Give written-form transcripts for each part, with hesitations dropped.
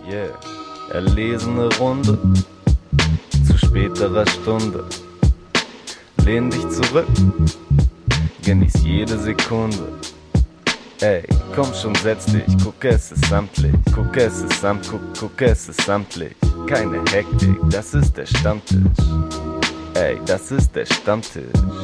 Yeah, erlesene Runde zu späterer Stunde. Lehn dich zurück, genieß jede Sekunde. Ey, komm schon, setz dich, guck, es ist samtlich. Guck, es ist guck, es ist samtlich. Keine Hektik, das ist der Stammtisch. Ey, das ist der Stammtisch.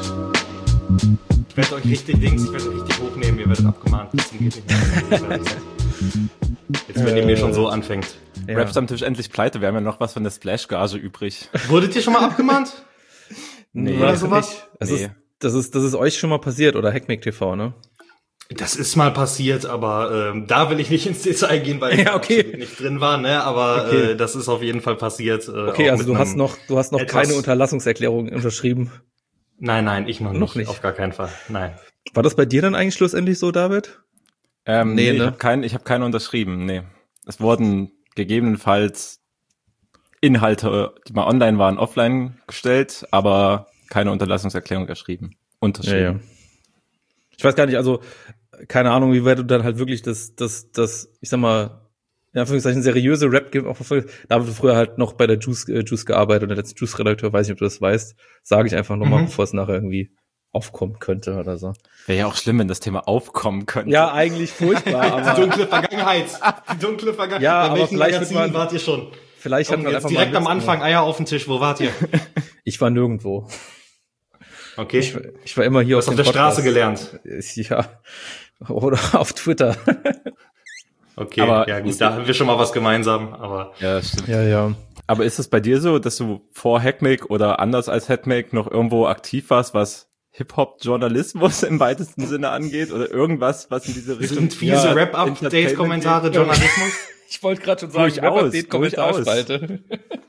Ich werde euch richtig hochnehmen, ihr werdet abgemahnt. Das geht nicht mehr. Jetzt, wenn ihr mir schon so anfängt. Ja. Rap-Stammtisch endlich pleite, wir haben ja noch was von der Splash-Gage übrig. Wurdet ihr schon mal abgemahnt? Nee. Oder sowas? Nee. Das ist euch schon mal passiert, oder Hackmack TV, ne? Das ist mal passiert, aber da will ich nicht ins Detail gehen, weil ich absolut nicht drin war, ne? Aber das ist auf jeden Fall passiert. Okay, also du hast noch keine Unterlassungserklärung unterschrieben. Nein, ich noch nicht. Auf gar keinen Fall. Nein. War das bei dir dann eigentlich schlussendlich so, David? Nee, ne? Ich hab keine unterschrieben, nee. Es wurden gegebenenfalls Inhalte, die mal online waren, offline gestellt, aber keine Unterlassungserklärung unterschrieben. Ja. Ich weiß gar nicht, also keine Ahnung, wie weit du dann halt wirklich das, ich sag mal, in Anführungszeichen seriöse Rap-Game auch verfolgt. Da habe ich früher halt noch bei der Juice gearbeitet und der letzte Juice-Redakteur, weiß nicht, ob du das weißt, sage ich einfach nochmal, bevor es nachher irgendwie aufkommen könnte oder so. Wäre ja auch schlimm, wenn das Thema aufkommen könnte. Ja, eigentlich furchtbar, aber... Die dunkle Vergangenheit. Ja, bei aber vielleicht wart ihr schon? Vielleicht hat man jetzt einfach direkt mal am Anfang Eier auf den Tisch. Wo wart ihr? Ich war nirgendwo. Okay. Ich war immer hier auf der Straße gelernt. Ja. Oder auf Twitter. Okay, aber ja gut, da haben wir schon mal was gemeinsam, aber. Ja, stimmt. Ja. Aber ist es bei dir so, dass du vor Hackmack oder anders als Hackmack noch irgendwo aktiv warst, was Hip-Hop-Journalismus im weitesten Sinne angeht? Oder irgendwas, was in diese Richtung... Sind fiese Rap-Update-Kommentare Journalismus? Ich wollte gerade schon sagen, Rap-Update-Kommentarspalte.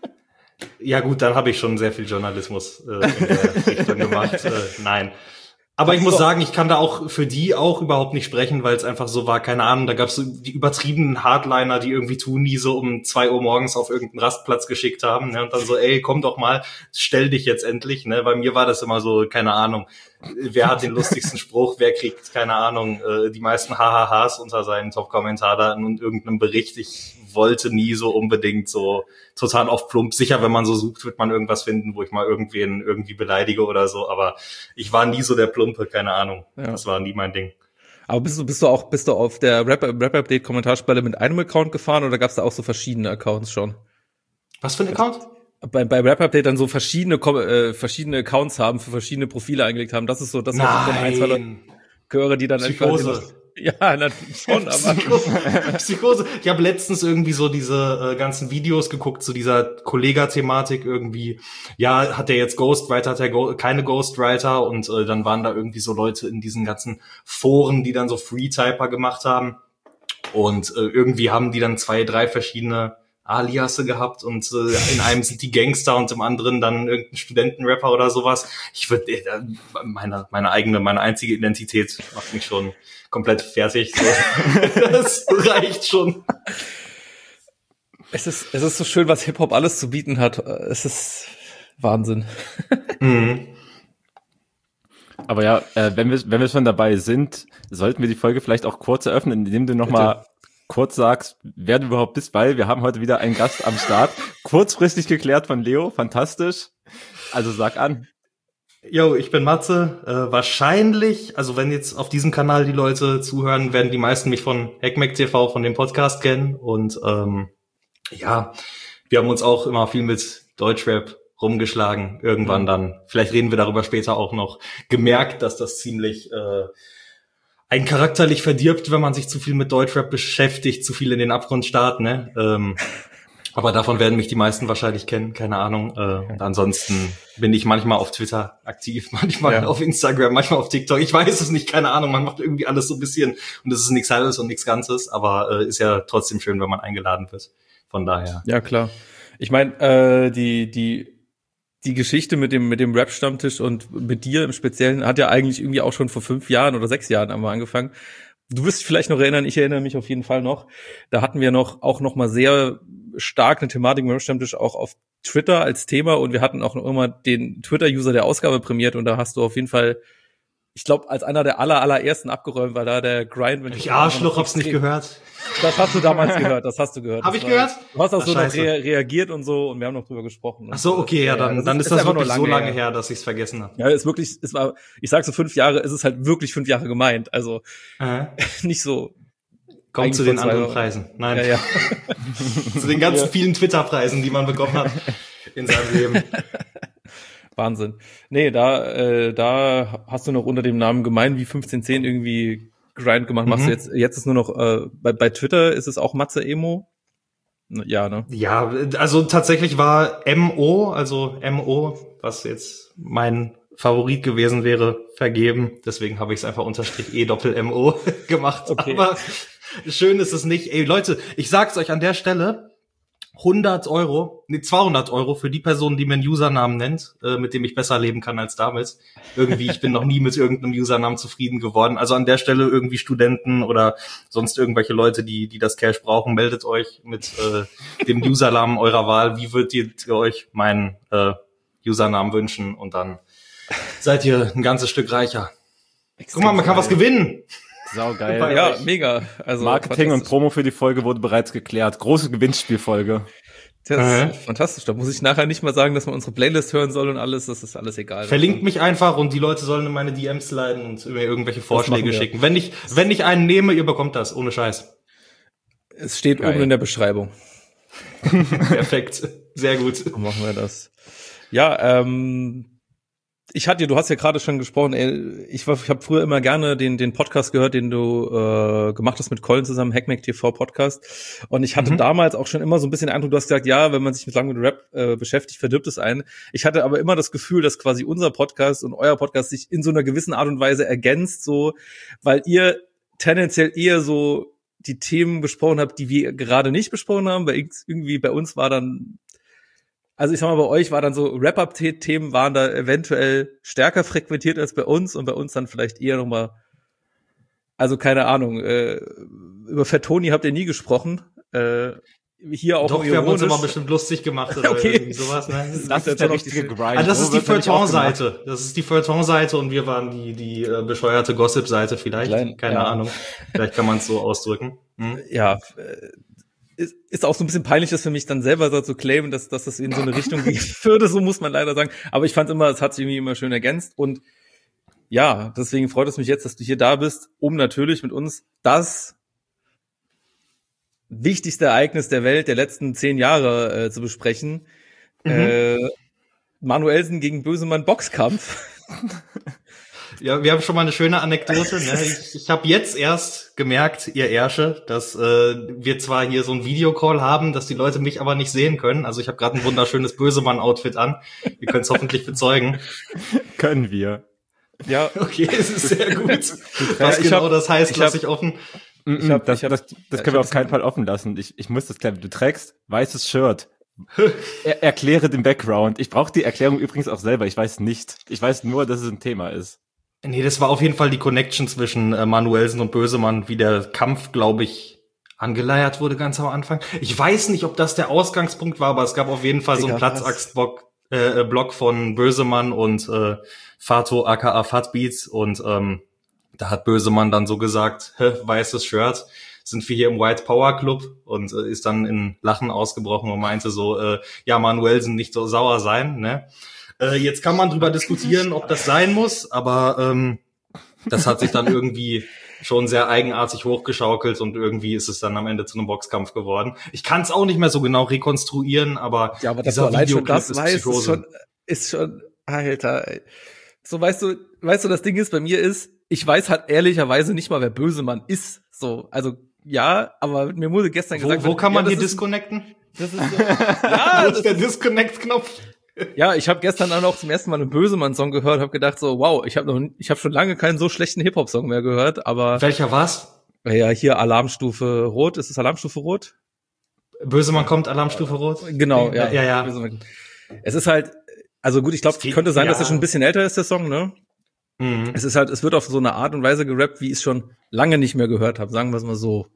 Ja gut, dann habe ich schon sehr viel Journalismus in der Richtung gemacht. Nein. Aber ich muss sagen, ich kann da auch für die auch überhaupt nicht sprechen, weil es einfach so war, keine Ahnung, da gab es so die übertriebenen Hardliner, die irgendwie Tuni so um 2 Uhr morgens auf irgendeinen Rastplatz geschickt haben, ne, und dann so, ey, komm doch mal, stell dich jetzt endlich, ne, bei mir war das immer so, keine Ahnung, wer hat den lustigsten Spruch, wer kriegt, keine Ahnung, die meisten HHHs unter seinen Top-Kommentaren und irgendeinem Bericht. Ich wollte nie so unbedingt so total auf Plump. Sicher, wenn man so sucht, wird man irgendwas finden, wo ich mal irgendwen irgendwie beleidige oder so, aber ich war nie so der Plumpe, keine Ahnung. Ja. Das war nie mein Ding. Aber bist du auf der Rap-Update-Kommentarspalte mit einem Account gefahren oder gab's da auch so verschiedene Accounts schon? Was für ein Account? Bei Rap-Update dann so verschiedene Accounts haben, für verschiedene Profile eingelegt haben. Das ist so, das was ich von ein, zwei Leuten höre, die dann Psychose. einfach... Ja, natürlich schon, aber... Psychose. Ich habe letztens irgendwie so diese ganzen Videos geguckt zu dieser Kollega-Thematik irgendwie. Ja, hat der jetzt Ghostwriter, hat er keine Ghostwriter? Und dann waren da irgendwie so Leute in diesen ganzen Foren, die dann so Freetyper gemacht haben. Und irgendwie haben die dann 2, 3 verschiedene Aliasse gehabt und in einem sind die Gangster und im anderen dann irgendein Studentenrapper oder sowas. Ich würde meine einzige Identität macht mich schon komplett fertig. So. Das reicht schon. Es ist so schön, was Hip-Hop alles zu bieten hat. Es ist Wahnsinn. Mhm. Aber ja, wenn wir schon dabei sind, sollten wir die Folge vielleicht auch kurz eröffnen, indem du nochmal kurz sagst, wer du überhaupt bist, weil wir haben heute wieder einen Gast am Start. Kurzfristig geklärt von Leo, fantastisch. Also sag an. Yo, ich bin Matze. Wahrscheinlich, also wenn jetzt auf diesem Kanal die Leute zuhören, werden die meisten mich von Hackmack TV, von dem Podcast kennen. Und ja, wir haben uns auch immer viel mit Deutschrap rumgeschlagen. Irgendwann dann, vielleicht reden wir darüber später auch noch, gemerkt, dass das ziemlich einen charakterlich verdirbt, wenn man sich zu viel mit Deutschrap beschäftigt, zu viel in den Abgrund starrt, ne? Aber davon werden mich die meisten wahrscheinlich kennen, keine Ahnung. Und ansonsten bin ich manchmal auf Twitter aktiv, manchmal auf Instagram, manchmal auf TikTok. Ich weiß es nicht, keine Ahnung. Man macht irgendwie alles so ein bisschen und es ist nichts Halbes und nichts Ganzes, aber ist ja trotzdem schön, wenn man eingeladen wird. Von daher. Ja, klar. Ich meine, die Geschichte mit dem Rap-Stammtisch und mit dir im Speziellen hat ja eigentlich irgendwie auch schon vor 5 Jahren oder 6 Jahren einmal angefangen. Du wirst dich vielleicht noch erinnern, ich erinnere mich auf jeden Fall noch. Da hatten wir auch noch mal sehr stark eine Thematik mit dem Rap-Stammtisch auch auf Twitter als Thema und wir hatten auch noch immer den Twitter-User der Ausgabe prämiert und da hast du auf jeden Fall ich glaube, als einer der allerersten abgeräumt, weil da der Grind... Ich Arschloch, hab's nicht gehört. Das hast du damals gehört, das hast du gehört. Hab ich gehört? Du hast auch so noch reagiert und so und wir haben noch drüber gesprochen. Ach so, okay, ja, dann ist das wirklich so lange her, dass ich's vergessen habe. Ja, es war, ich sag so 5 Jahre, es ist halt wirklich 5 Jahre gemeint, also nicht so... Kommt zu den anderen Preisen. Nein. Ja. Zu den ganzen vielen Twitter-Preisen, die man bekommen hat in seinem Leben. Wahnsinn. Nee, da hast du noch unter dem Namen gemein wie 1510 irgendwie Grind gemacht. Machst du jetzt ist nur noch, bei Twitter ist es auch Matze Emo? Ja, ne? Ja, also tatsächlich war MO, was jetzt mein Favorit gewesen wäre, vergeben. Deswegen habe ich es einfach unterstrich E-Doppel-MO gemacht. Okay. Aber schön ist es nicht. Ey, Leute, ich sag's euch an der Stelle, 200 € für die Person, die mir einen Usernamen nennt, mit dem ich besser leben kann als damals. Irgendwie, ich bin noch nie mit irgendeinem Usernamen zufrieden geworden. Also an der Stelle irgendwie Studenten oder sonst irgendwelche Leute, die das Cash brauchen, meldet euch mit dem Usernamen eurer Wahl. Wie würdet ihr euch meinen Usernamen wünschen? Und dann seid ihr ein ganzes Stück reicher. Guck mal, man kann was gewinnen. Saugeil. Ja, mega. Also Marketing und Promo für die Folge wurde bereits geklärt. Große Gewinnspielfolge. Das ist fantastisch. Da muss ich nachher nicht mal sagen, dass man unsere Playlist hören soll und alles. Das ist alles egal. Verlinkt mich einfach und die Leute sollen in meine DMs sliden und mir irgendwelche Vorschläge schicken. Wenn ich einen nehme, ihr bekommt das. Ohne Scheiß. Es steht oben in der Beschreibung. Perfekt. Sehr gut. Dann machen wir das. Ja, du hast ja gerade schon gesprochen, ich habe früher immer gerne den Podcast gehört, den du gemacht hast mit Colin zusammen, Hackmack TV Podcast. Und ich hatte damals auch schon immer so ein bisschen den Eindruck, du hast gesagt, ja, wenn man sich mit lange mit Rap beschäftigt, verdirbt es einen. Ich hatte aber immer das Gefühl, dass quasi unser Podcast und euer Podcast sich in so einer gewissen Art und Weise ergänzt, so, weil ihr tendenziell eher so die Themen besprochen habt, die wir gerade nicht besprochen haben, weil irgendwie bei uns war dann, also ich sag mal, bei euch war dann so, Wrap-Up-Themen waren da eventuell stärker frequentiert als bei uns und bei uns dann vielleicht eher nochmal, also keine Ahnung, über Fettoni habt ihr nie gesprochen, hier auch doch, wir haben uns immer bestimmt lustig gemacht oder irgendwie sowas, ne? Das ist der richtige Grind. Also das ist die Feuilleton-Seite. Das ist die Feuilleton-Seite und wir waren die bescheuerte Gossip-Seite vielleicht. Keine Ahnung. Vielleicht kann man es so ausdrücken. Ja, ist auch so ein bisschen peinlich, das für mich dann selber so zu claimen, dass das in so eine Richtung gehen würde, so muss man leider sagen. Aber ich fand immer, es hat sich irgendwie immer schön ergänzt und ja, deswegen freut es mich jetzt, dass du hier da bist, um natürlich mit uns das wichtigste Ereignis der Welt der letzten 10 Jahre zu besprechen. Manuelsen gegen Bösemann Boxkampf. Ja, wir haben schon mal eine schöne Anekdote. Ne? Ich habe jetzt erst gemerkt, ihr Ärsche, dass wir zwar hier so ein Videocall haben, dass die Leute mich aber nicht sehen können. Also ich habe gerade ein wunderschönes Bösemann-Outfit an. Ihr könnt es hoffentlich bezeugen. Können wir. Ja. Okay, es ist sehr gut. Was genau das heißt, lasse ich offen. Das können wir auf keinen Fall offen lassen. Ich muss das klären. Du trägst weißes Shirt. Erkläre den Background. Ich brauche die Erklärung übrigens auch selber. Ich weiß nicht. Ich weiß nur, dass es ein Thema ist. Nee, das war auf jeden Fall die Connection zwischen Manuelsen und Bösemann, wie der Kampf, glaube ich, angeleiert wurde ganz am Anfang. Ich weiß nicht, ob das der Ausgangspunkt war, aber es gab auf jeden Fall so einen Platzaxt-Block von Bösemann und Fato aka Fatbeats und da hat Bösemann dann so gesagt, weißes Shirt, sind wir hier im White Power Club und ist dann in Lachen ausgebrochen und meinte so, ja, Manuelsen nicht so sauer sein, ne? Jetzt kann man drüber diskutieren, ob das sein muss, aber das hat sich dann irgendwie schon sehr eigenartig hochgeschaukelt und irgendwie ist es dann am Ende zu einem Boxkampf geworden. Ich kann es auch nicht mehr so genau rekonstruieren, aber ja, aber dieser Videoclip ist Psychose. Ist schon, Alter, ey. So, weißt du, das Ding ist, bei mir ist, ich weiß halt ehrlicherweise nicht mal, wer Bösemann ist, so, also, ja, aber mir wurde gestern gesagt, wo kann man hier disconnecten? Das ist so, ja, das ist der Disconnect-Knopf. Ja, ich habe gestern dann auch zum ersten Mal einen Bösemann-Song gehört, habe gedacht so, wow, ich habe schon lange keinen so schlechten Hip-Hop-Song mehr gehört, aber welcher war's? Ja, hier Alarmstufe Rot, ist es Alarmstufe Rot? Bösemann kommt, Alarmstufe Rot? Genau, ja. Ja. Es ist halt, also gut, ich glaube, könnte sein, dass er schon ein bisschen älter ist, der Song, ne? Mhm. Es ist halt, es wird auf so eine Art und Weise gerappt, wie ich es schon lange nicht mehr gehört habe, sagen wir es mal so.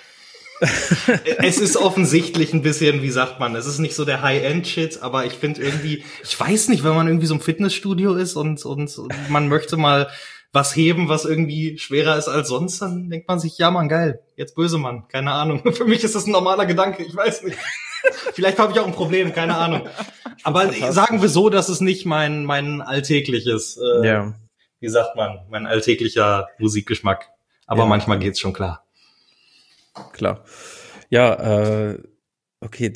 Es ist offensichtlich ein bisschen, wie sagt man, es ist nicht so der High-End-Shit, aber ich finde irgendwie, ich weiß nicht, wenn man irgendwie so im Fitnessstudio ist und man möchte mal was heben, was irgendwie schwerer ist als sonst, dann denkt man sich, ja Mann, geil, jetzt Bösemann, keine Ahnung. Für mich ist das ein normaler Gedanke, ich weiß nicht. Vielleicht habe ich auch ein Problem, keine Ahnung. Aber sagen wir so, dass es nicht mein alltägliches, wie sagt man, mein alltäglicher Musikgeschmack. Aber manchmal geht's schon klar. Klar. Ja, okay,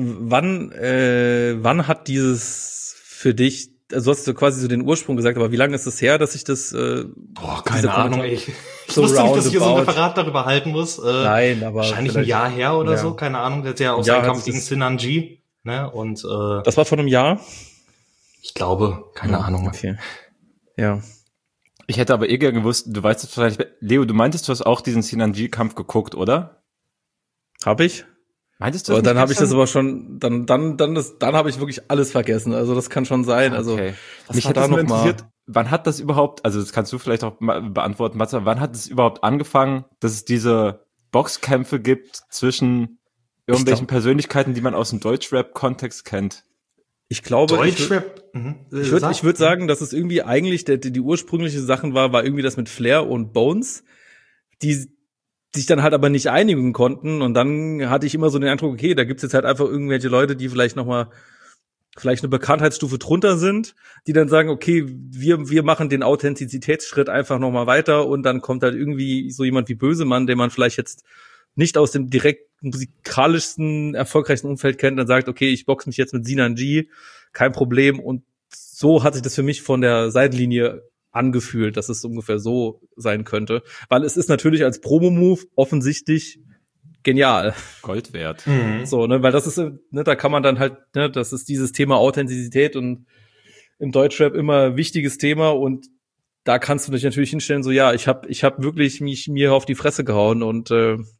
wann hat dieses für dich, also hast du quasi so den Ursprung gesagt, aber wie lange ist es her, dass ich das keine Ahnung, ey. Ich wusste nicht, dass ich hier so ein Referat darüber halten muss. Nein, aber wahrscheinlich ein Jahr her oder so, keine Ahnung. Der hat ja auch seinen Kampf gegen Sinanji, ne? Und das war vor einem Jahr? Ich glaube, keine Ahnung. Okay. Ja. Ich hätte aber gerne gewusst, du weißt es wahrscheinlich, Leo, du meintest, du hast auch diesen Sinanji-Kampf geguckt, oder? Hab ich? Meintest du das? Dann habe ich das aber schon, dann habe ich wirklich alles vergessen. Also das kann schon sein. Also mich hat das nur interessiert, wann hat das überhaupt, also das kannst du vielleicht auch beantworten, Matze, wann hat es überhaupt angefangen, dass es diese Boxkämpfe gibt zwischen irgendwelchen Persönlichkeiten, die man aus dem Deutschrap-Kontext kennt? Ich glaube, Deutschrap. Ich würde sagen, dass es irgendwie eigentlich die ursprüngliche Sachen war irgendwie das mit Flair und Bones, die sich dann halt aber nicht einigen konnten, und dann hatte ich immer so den Eindruck, okay, da gibt's jetzt halt einfach irgendwelche Leute, die vielleicht eine Bekanntheitsstufe drunter sind, die dann sagen, okay, wir machen den Authentizitätsschritt einfach nochmal weiter, und dann kommt halt irgendwie so jemand wie Bösemann, den man vielleicht jetzt nicht aus dem direkt musikalischsten, erfolgreichsten Umfeld kennt, dann sagt, okay, ich boxe mich jetzt mit Sinanji, kein Problem, und so hat sich das für mich von der Seitenlinie angefühlt, dass es ungefähr so sein könnte, weil es ist natürlich als Promo-Move offensichtlich genial. Gold wert. So, ne, weil das ist, ne, da kann man dann halt, ne, das ist dieses Thema Authentizität und im Deutschrap immer wichtiges Thema, und da kannst du dich natürlich hinstellen, so, ja, ich hab wirklich mir auf die Fresse gehauen, und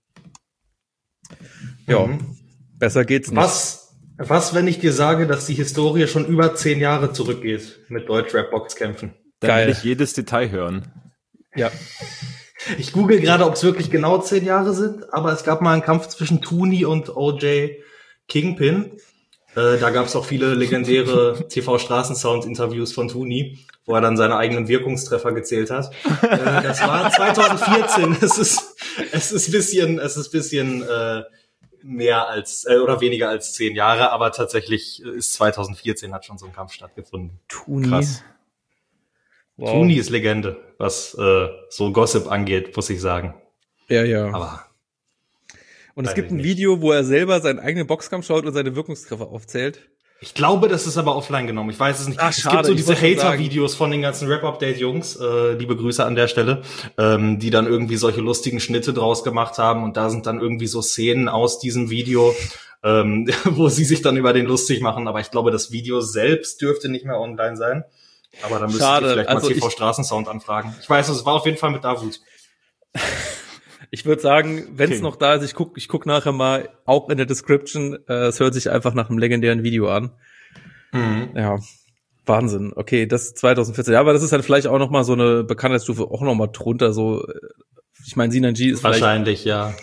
besser geht's nicht. Was, wenn ich dir sage, dass die Historie schon über 10 Jahre zurückgeht mit Deutschrap-Boxkämpfen? Dann will ich jedes Detail hören. Ja. Ich google gerade, ob es wirklich genau 10 Jahre sind, aber es gab mal einen Kampf zwischen Toonie und OJ Kingpin. Da gab es auch viele legendäre TV-Straßensound-Interviews von Toonie, wo er dann seine eigenen Wirkungstreffer gezählt hat. Das war 2014. Es ist bisschen mehr als oder weniger als 10 Jahre, aber tatsächlich ist 2014 hat schon so ein Kampf stattgefunden. Toonie. Krass. Wow. Toonie ist Legende, was so Gossip angeht, muss ich sagen. Ja. Aber und es gibt ein Video, wo er selber seinen eigenen Boxkampf schaut und seine Wirkungstreffer aufzählt. Ich glaube, das ist aber offline genommen. Ich weiß es nicht. Ach, schade, es gibt so diese Hater-Videos von den ganzen Rap-Update-Jungs, liebe Grüße an der Stelle, die dann irgendwie solche lustigen Schnitte draus gemacht haben, und da sind dann irgendwie so Szenen aus diesem Video, wo sie sich dann über den lustig machen. Aber ich glaube, das Video selbst dürfte nicht mehr online sein. Aber da müsst ihr vielleicht mal TV Straßensound anfragen. Ich weiß, es war auf jeden Fall mit Davut. Ich würde sagen, wenn es noch da ist, ich guck nachher mal auch in der Description. Es hört sich einfach nach einem legendären Video an. Ja, Wahnsinn. Okay, das ist 2014. Ja, aber das ist halt vielleicht auch noch mal so eine Bekanntheitsstufe auch noch mal drunter. So, ich meine, Sinanji ist wahrscheinlich, ja.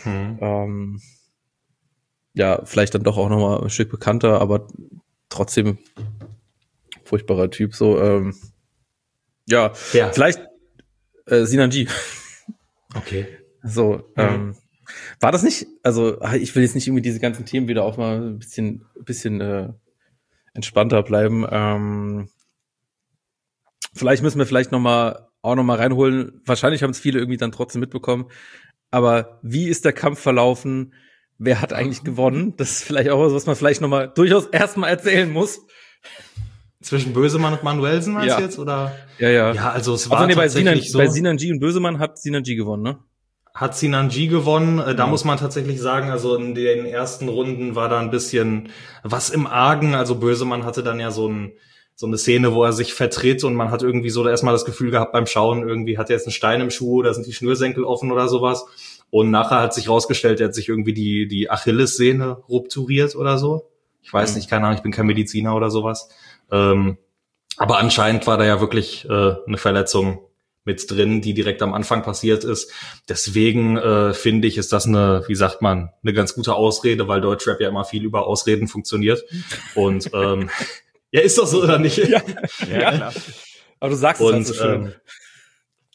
Ja, vielleicht dann doch auch noch mal ein Stück bekannter, aber trotzdem furchtbarer Typ. So, ja, vielleicht Sinanji. Okay. So, war das nicht, also ich will jetzt nicht irgendwie diese ganzen Themen wieder auch mal ein bisschen entspannter bleiben. Vielleicht müssen wir auch noch mal reinholen. Wahrscheinlich haben es viele irgendwie dann trotzdem mitbekommen. Aber wie ist der Kampf verlaufen? Wer hat eigentlich gewonnen? Das ist vielleicht auch was man vielleicht noch mal durchaus erstmal erzählen muss. Zwischen Bösemann und Manuelsen meinst du jetzt, oder? Ja. Ja, also es war tatsächlich so. Bei Sinanji und Bösemann hat Sinanji gewonnen, ne? Hat Sinanji gewonnen. Da muss man tatsächlich sagen, also in den ersten Runden war da ein bisschen was im Argen. Also Bösemann hatte dann ja so eine Szene, wo er sich vertritt, und man hat irgendwie so erstmal das Gefühl gehabt beim Schauen, irgendwie hat er jetzt einen Stein im Schuh oder sind die Schnürsenkel offen oder sowas. Und nachher hat sich rausgestellt, er hat sich irgendwie die Achillessehne rupturiert oder so. Ich weiß nicht, keine Ahnung, ich bin kein Mediziner oder sowas. Aber anscheinend war da ja wirklich eine Verletzung mit drin, die direkt am Anfang passiert ist. Deswegen finde ich, ist das eine ganz gute Ausrede, weil Deutschrap ja immer viel über Ausreden funktioniert. Und ja, ist doch so, oder nicht? Ja, klar. Aber du sagst es halt so schön.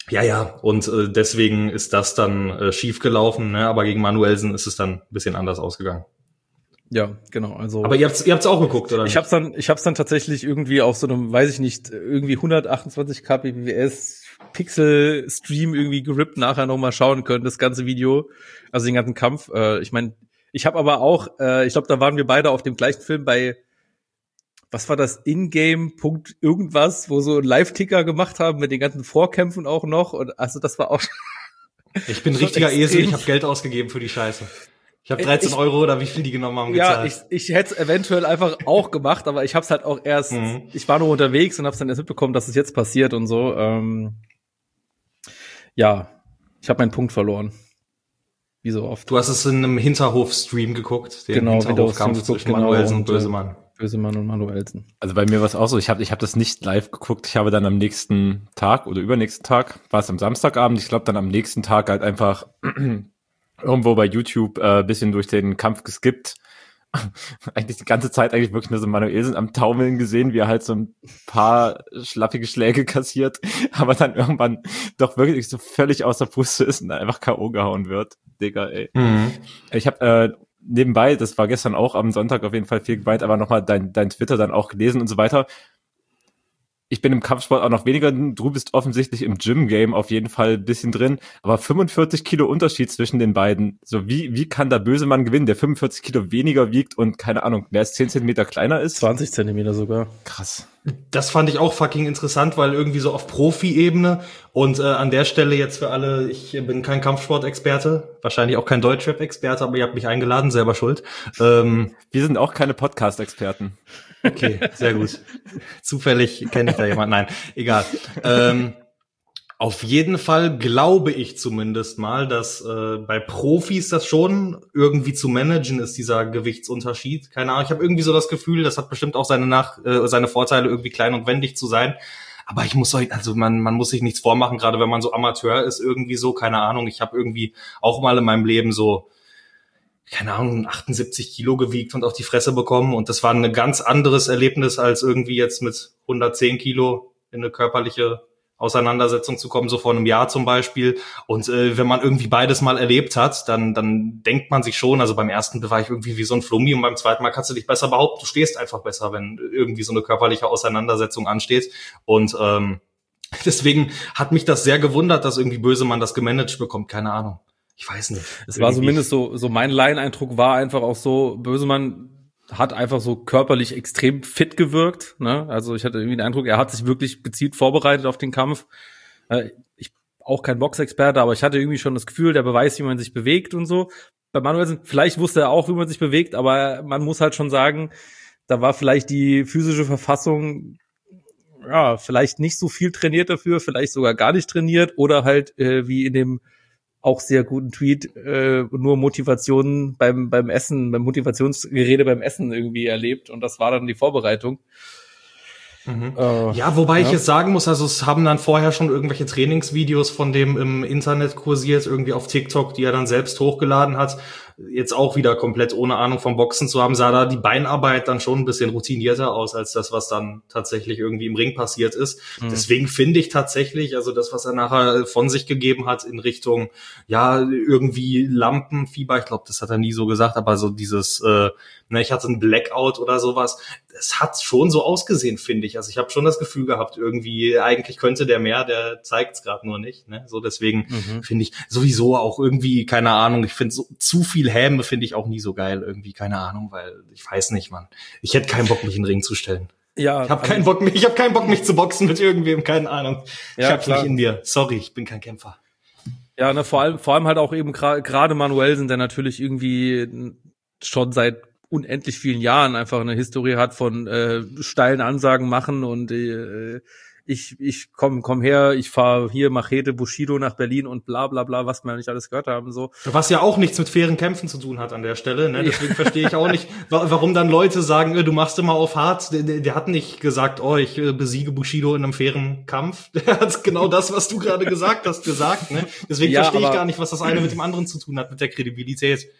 Ja, und deswegen ist das dann schief gelaufen, ne? Aber gegen Manuelsen ist es dann ein bisschen anders ausgegangen. Ja, genau. Also. Aber ihr habt's auch geguckt, oder? Ich hab's dann tatsächlich irgendwie auf so einem, weiß ich nicht, irgendwie 128 kbps Pixel Stream irgendwie gerippt nachher noch mal schauen können, das ganze Video, also den ganzen Kampf. Ich meine, ich habe aber auch, ich glaube, da waren wir beide auf dem gleichen Film bei, was war das, Ingame. Irgendwas, wo so ein Live-Ticker gemacht haben mit den ganzen Vorkämpfen auch noch. Und also das war auch. Ich bin richtiger Esel, ich habe Geld ausgegeben für die Scheiße. Ich habe 13 Euro oder wie viel die genommen haben gezahlt. Ja, ich hätte es eventuell einfach auch gemacht, aber ich habe es halt auch erst, ich war nur unterwegs und habe es dann erst mitbekommen, dass es jetzt passiert und so. Ja, ich habe meinen Punkt verloren. Wie so oft. Du hast es in einem Hinterhof-Stream geguckt, den Hinterhofkampf zwischen Manuelsen und Bösemann. Bösemann und Manuelsen. Also bei mir war es auch so, ich hab das nicht live geguckt. Ich habe dann am nächsten Tag oder übernächsten Tag, war es am Samstagabend, ich glaube dann am nächsten Tag halt einfach irgendwo bei YouTube bisschen durch den Kampf geskippt. Eigentlich die ganze Zeit eigentlich wirklich nur so Manuelsen am Taumeln gesehen, wie er halt so ein paar schlappige Schläge kassiert, aber dann irgendwann doch wirklich so völlig außer Puste ist und einfach K.O. gehauen wird. Digga, ey. Ich habe nebenbei, das war gestern auch am Sonntag auf jeden Fall viel gemeint, aber nochmal dein Twitter dann auch gelesen und so weiter. Ich bin im Kampfsport auch noch weniger, du bist offensichtlich im Gym-Game auf jeden Fall ein bisschen drin, aber 45 Kilo Unterschied zwischen den beiden, so wie kann der Bösemann gewinnen, der 45 Kilo weniger wiegt und keine Ahnung, mehr als 10 Zentimeter kleiner ist? 20 Zentimeter sogar. Krass. Das fand ich auch fucking interessant, weil irgendwie so auf Profi-Ebene und an der Stelle jetzt für alle, ich bin kein Kampfsport-Experte, wahrscheinlich auch kein Deutschrap-Experte, aber ihr habt mich eingeladen, selber schuld. Wir sind auch keine Podcast-Experten. Okay, sehr gut. Zufällig kenne ich da jemanden. Nein, egal. Auf jeden Fall glaube ich zumindest mal, dass bei Profis das schon irgendwie zu managen ist, dieser Gewichtsunterschied. Keine Ahnung, ich habe irgendwie so das Gefühl, das hat bestimmt auch seine Vorteile, irgendwie klein und wendig zu sein. Aber man muss sich nichts vormachen, gerade wenn man so Amateur ist, irgendwie so, keine Ahnung. Ich habe irgendwie auch mal in meinem Leben so, keine Ahnung, 78 Kilo gewiegt und auf die Fresse bekommen. Und das war ein ganz anderes Erlebnis, als irgendwie jetzt mit 110 Kilo in eine körperliche Auseinandersetzung zu kommen, so vor einem Jahr zum Beispiel. Und wenn man irgendwie beides mal erlebt hat, dann denkt man sich schon, also beim ersten war ich irgendwie wie so ein Flummi und beim zweiten Mal kannst du dich besser behaupten. Du stehst einfach besser, wenn irgendwie so eine körperliche Auseinandersetzung ansteht. Und deswegen hat mich das sehr gewundert, dass irgendwie Bösemann das gemanagt bekommt. Keine Ahnung. Ich weiß nicht. Es war zumindest so mein Laieneindruck war einfach auch so, Bösemann hat einfach so körperlich extrem fit gewirkt, ne? Also ich hatte irgendwie den Eindruck, er hat sich wirklich gezielt vorbereitet auf den Kampf. Ich auch kein Boxexperte, aber ich hatte irgendwie schon das Gefühl, der beweist, wie man sich bewegt und so. Bei Manuelsen, vielleicht wusste er auch, wie man sich bewegt, aber man muss halt schon sagen, da war vielleicht die physische Verfassung ja vielleicht nicht so viel trainiert dafür, vielleicht sogar gar nicht trainiert oder halt wie in dem auch sehr guten Tweet, nur Motivation beim Essen, beim Motivationsgerede beim Essen irgendwie erlebt und das war dann die Vorbereitung. Ja, wobei ich jetzt sagen muss, also es haben dann vorher schon irgendwelche Trainingsvideos von dem im Internet kursiert, irgendwie auf TikTok, die er dann selbst hochgeladen hat. Jetzt auch wieder komplett ohne Ahnung vom Boxen zu haben, sah da die Beinarbeit dann schon ein bisschen routinierter aus, als das, was dann tatsächlich irgendwie im Ring passiert ist. Deswegen finde ich tatsächlich, also das, was er nachher von sich gegeben hat in Richtung, ja, irgendwie Lampenfieber, ich glaube, das hat er nie so gesagt, aber so dieses, ich hatte einen Blackout oder sowas, es hat schon so ausgesehen, finde ich. Also ich habe schon das Gefühl gehabt, irgendwie, eigentlich könnte der mehr, der zeigt's gerade nur nicht. Ne? So deswegen finde ich sowieso auch irgendwie, keine Ahnung, ich finde so zu viel Häme finde ich auch nie so geil irgendwie, keine Ahnung, weil ich weiß nicht, Mann. Ich hätte keinen Bock, mich in den Ring zu stellen. Ja, ich habe keinen Bock, mich zu boxen mit irgendwem, keine Ahnung. Ich hab's nicht in mir. Sorry, ich bin kein Kämpfer. Ja, ne, vor allem halt auch eben gerade Manuelsen, der natürlich irgendwie schon seit unendlich vielen Jahren einfach eine Historie hat von steilen Ansagen machen und ich komm her, ich fahre hier Machete Bushido nach Berlin und bla bla bla, was wir nicht alles gehört haben. So. Was ja auch nichts mit fairen Kämpfen zu tun hat an der Stelle, ne? Deswegen verstehe ich auch nicht, warum dann Leute sagen, du machst immer auf hart. Der hat nicht gesagt, ich besiege Bushido in einem fairen Kampf. Der hat genau das, was du gerade gesagt hast, gesagt. Ne? Deswegen verstehe ich gar nicht, was das eine mit dem anderen zu tun hat, mit der Kredibilität.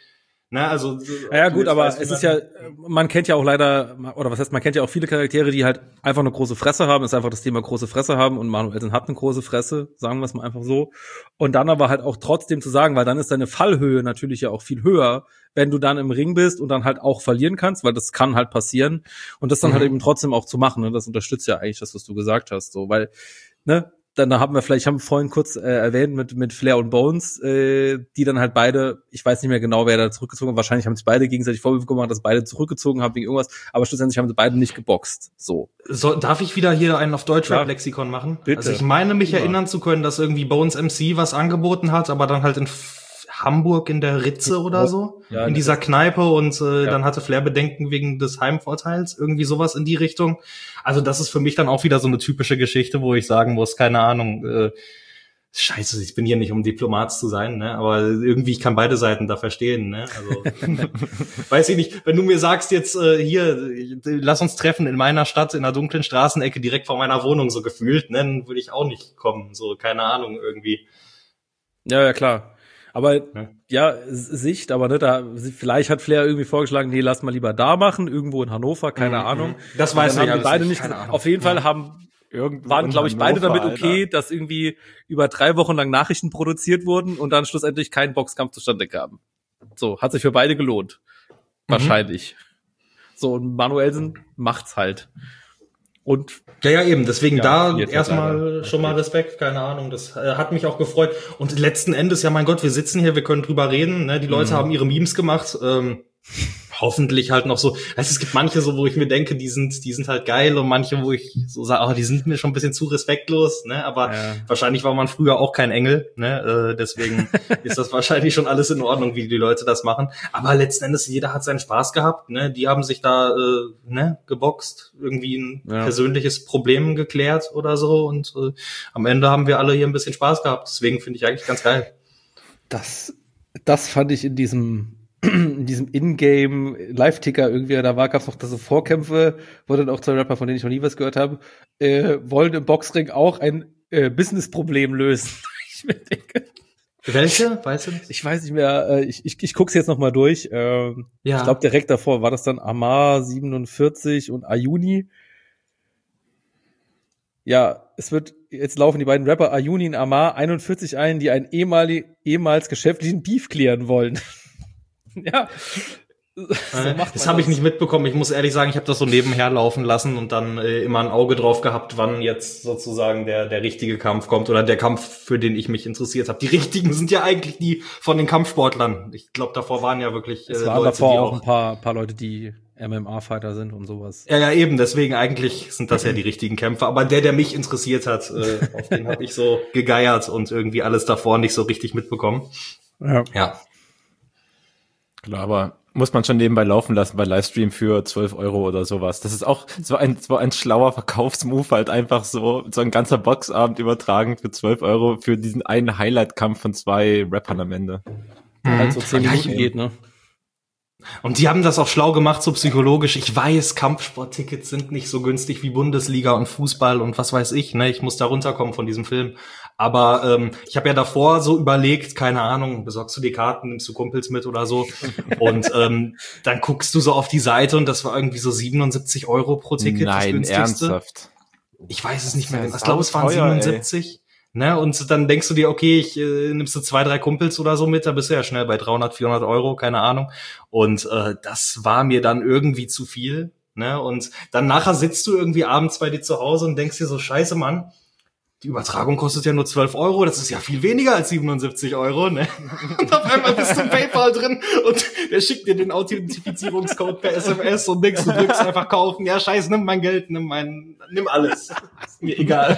Ne, also ja gut, aber es ist ja, man kennt ja auch leider, oder was heißt, man kennt ja auch viele Charaktere, die halt einfach eine große Fresse haben. Das ist einfach das Thema große Fresse haben und Manuelsen hat eine große Fresse, sagen wir es mal einfach so. Und dann aber halt auch trotzdem zu sagen, weil dann ist deine Fallhöhe natürlich ja auch viel höher, wenn du dann im Ring bist und dann halt auch verlieren kannst, weil das kann halt passieren. Und das dann halt eben trotzdem auch zu machen. Ne? Das unterstützt ja eigentlich das, was du gesagt hast, so, weil, ne, dann haben wir vorhin kurz erwähnt mit Flair und Bones, die dann halt beide, ich weiß nicht mehr genau, wer da zurückgezogen hat, wahrscheinlich haben sich beide gegenseitig Vorwürfe gemacht, dass beide zurückgezogen haben wegen irgendwas, aber schlussendlich haben sie beide nicht geboxt. So. Darf ich wieder hier einen auf Deutschrap-Lexikon machen? Bitte. Also ich meine mich erinnern zu können, dass irgendwie Bones MC was angeboten hat, aber dann halt in Hamburg in der Ritze oder so, in dieser Kneipe und dann hatte Flair Bedenken wegen des Heimvorteils, irgendwie sowas in die Richtung. Also das ist für mich dann auch wieder so eine typische Geschichte, wo ich sagen muss, keine Ahnung, scheiße, ich bin hier nicht, um Diplomat zu sein, ne? Aber irgendwie, ich kann beide Seiten da verstehen, ne? Also weiß ich nicht, wenn du mir sagst jetzt hier, lass uns treffen in meiner Stadt, in einer dunklen Straßenecke, direkt vor meiner Wohnung, so gefühlt, ne? Dann würde ich auch nicht kommen, so, keine Ahnung, irgendwie. Ja, klar. Aber ja, Sicht, aber ne, vielleicht hat Flair irgendwie vorgeschlagen, nee, lass mal lieber da machen, irgendwo in Hannover, keine Ahnung. Das weiß ich beide nicht. Auf jeden Fall waren, glaube ich, beide damit okay, Alter, dass irgendwie über 3 Wochen lang Nachrichten produziert wurden und dann schlussendlich kein Boxkampf zustande kam. So, hat sich für beide gelohnt. Wahrscheinlich. So, und Manuelsen macht's halt. Und ja, eben, deswegen da erstmal schon mal Respekt, keine Ahnung, das hat mich auch gefreut. Und letzten Endes, ja mein Gott, wir sitzen hier, wir können drüber reden, ne? Die Leute haben ihre Memes gemacht, hoffentlich halt noch so, also es gibt manche so, wo ich mir denke, die sind halt geil und manche, wo ich so sage, die sind mir schon ein bisschen zu respektlos, ne, aber wahrscheinlich war man früher auch kein Engel, ne, deswegen ist das wahrscheinlich schon alles in Ordnung, wie die Leute das machen, aber letzten Endes, jeder hat seinen Spaß gehabt, ne, die haben sich da, geboxt, irgendwie ein persönliches Problem geklärt oder so und am Ende haben wir alle hier ein bisschen Spaß gehabt, deswegen finde ich eigentlich ganz geil. Das fand ich in diesem Ingame Live-Ticker irgendwie, da gab's noch so Vorkämpfe, wo dann auch 2 Rapper, von denen ich noch nie was gehört habe, wollen im Boxring auch ein Business-Problem lösen. Ich mir denke, welche? Weißt du? Ich weiß nicht mehr, ich guck's jetzt noch mal durch. Ich glaube direkt davor war das dann Amar 47 und Ayuni. Ja, jetzt laufen die beiden Rapper Ayuni und Amar 41 ein, die einen ehemals geschäftlichen Beef klären wollen. Ja. So das habe ich nicht mitbekommen. Ich muss ehrlich sagen, ich habe das so nebenher laufen lassen und dann immer ein Auge drauf gehabt, wann jetzt sozusagen der richtige Kampf kommt oder der Kampf, für den ich mich interessiert habe. Die richtigen sind ja eigentlich die von den Kampfsportlern. Ich glaube, davor waren ja wirklich es waren Leute, davor die auch ein paar Leute, die MMA-Fighter sind und sowas. Ja, eben. Deswegen eigentlich sind das ja die richtigen Kämpfer. Aber der mich interessiert hat, auf den habe ich so gegeiert und irgendwie alles davor nicht so richtig mitbekommen. Ja. Klar, aber muss man schon nebenbei laufen lassen bei Livestream für 12 Euro oder sowas. Das ist auch so ein schlauer Verkaufsmove, halt einfach so ein ganzer Boxabend übertragen für 12 Euro für diesen einen Highlight-Kampf von 2 Rappern am Ende. Halt so 10 Minuten geht, ne? Und die haben das auch schlau gemacht, so psychologisch. Ich weiß, Kampfsporttickets sind nicht so günstig wie Bundesliga und Fußball und was weiß ich, ne? Ich muss da runterkommen von diesem Film. Aber ich habe ja davor so überlegt, keine Ahnung, besorgst du dir Karten, nimmst du Kumpels mit oder so. Und dann guckst du so auf die Seite und das war irgendwie so 77 Euro pro Ticket. Nein, das günstigste. Ernsthaft? Ich weiß es nicht mehr. Ich glaube, es waren 77. Ne, und dann denkst du dir, okay, nimmst du 2, 3 Kumpels oder so mit, da bist du ja schnell bei 300, 400 Euro, keine Ahnung. Und das war mir dann irgendwie zu viel. Ne, und dann nachher sitzt du irgendwie abends bei dir zu Hause und denkst dir so, scheiße, Mann, die Übertragung kostet ja nur 12 Euro, das ist ja viel weniger als 77 Euro, ne? Und auf einmal bist du im PayPal drin und der schickt dir den Authentifizierungscode per SMS und denkst, du drückst einfach kaufen, ja scheiße, nimm mein Geld, nimm alles. Ist mir egal.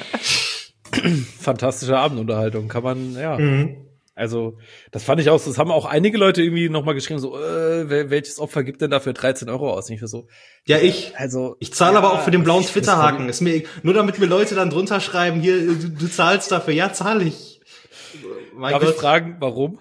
Fantastische Abendunterhaltung, kann man, Also, das fand ich auch, das haben auch einige Leute irgendwie nochmal geschrieben, so, welches Opfer gibt denn dafür 13 Euro aus? Nicht für so. Ja, ich zahle aber auch für den blauen Twitter-Haken. Ist mir, nur damit mir Leute dann drunter schreiben, hier, du zahlst dafür. Ja, zahle ich. Darf ich fragen, warum?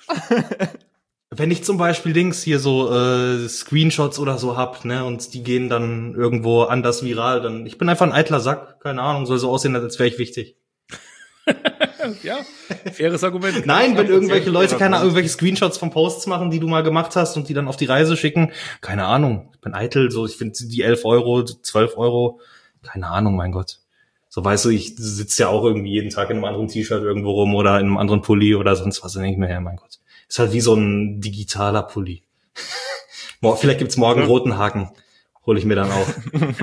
Wenn ich zum Beispiel hier so Screenshots oder so hab, ne, und die gehen dann irgendwo anders viral, dann, ich bin einfach ein eitler Sack, keine Ahnung, soll so aussehen, als wäre ich wichtig. Ja, faires Argument. Nein, wenn irgendwelche Leute, irgendwelche Screenshots von Posts machen, die du mal gemacht hast und die dann auf die Reise schicken, keine Ahnung, ich bin eitel, so, ich finde die 11 Euro, 12 Euro, keine Ahnung, mein Gott. So, weißt du, ich sitze ja auch irgendwie jeden Tag in einem anderen T-Shirt irgendwo rum oder in einem anderen Pulli oder sonst was, dann denke ich mir, ja, mein Gott. Ist halt wie so ein digitaler Pulli. Vielleicht gibt's morgen einen roten Haken. Hole ich mir dann auch.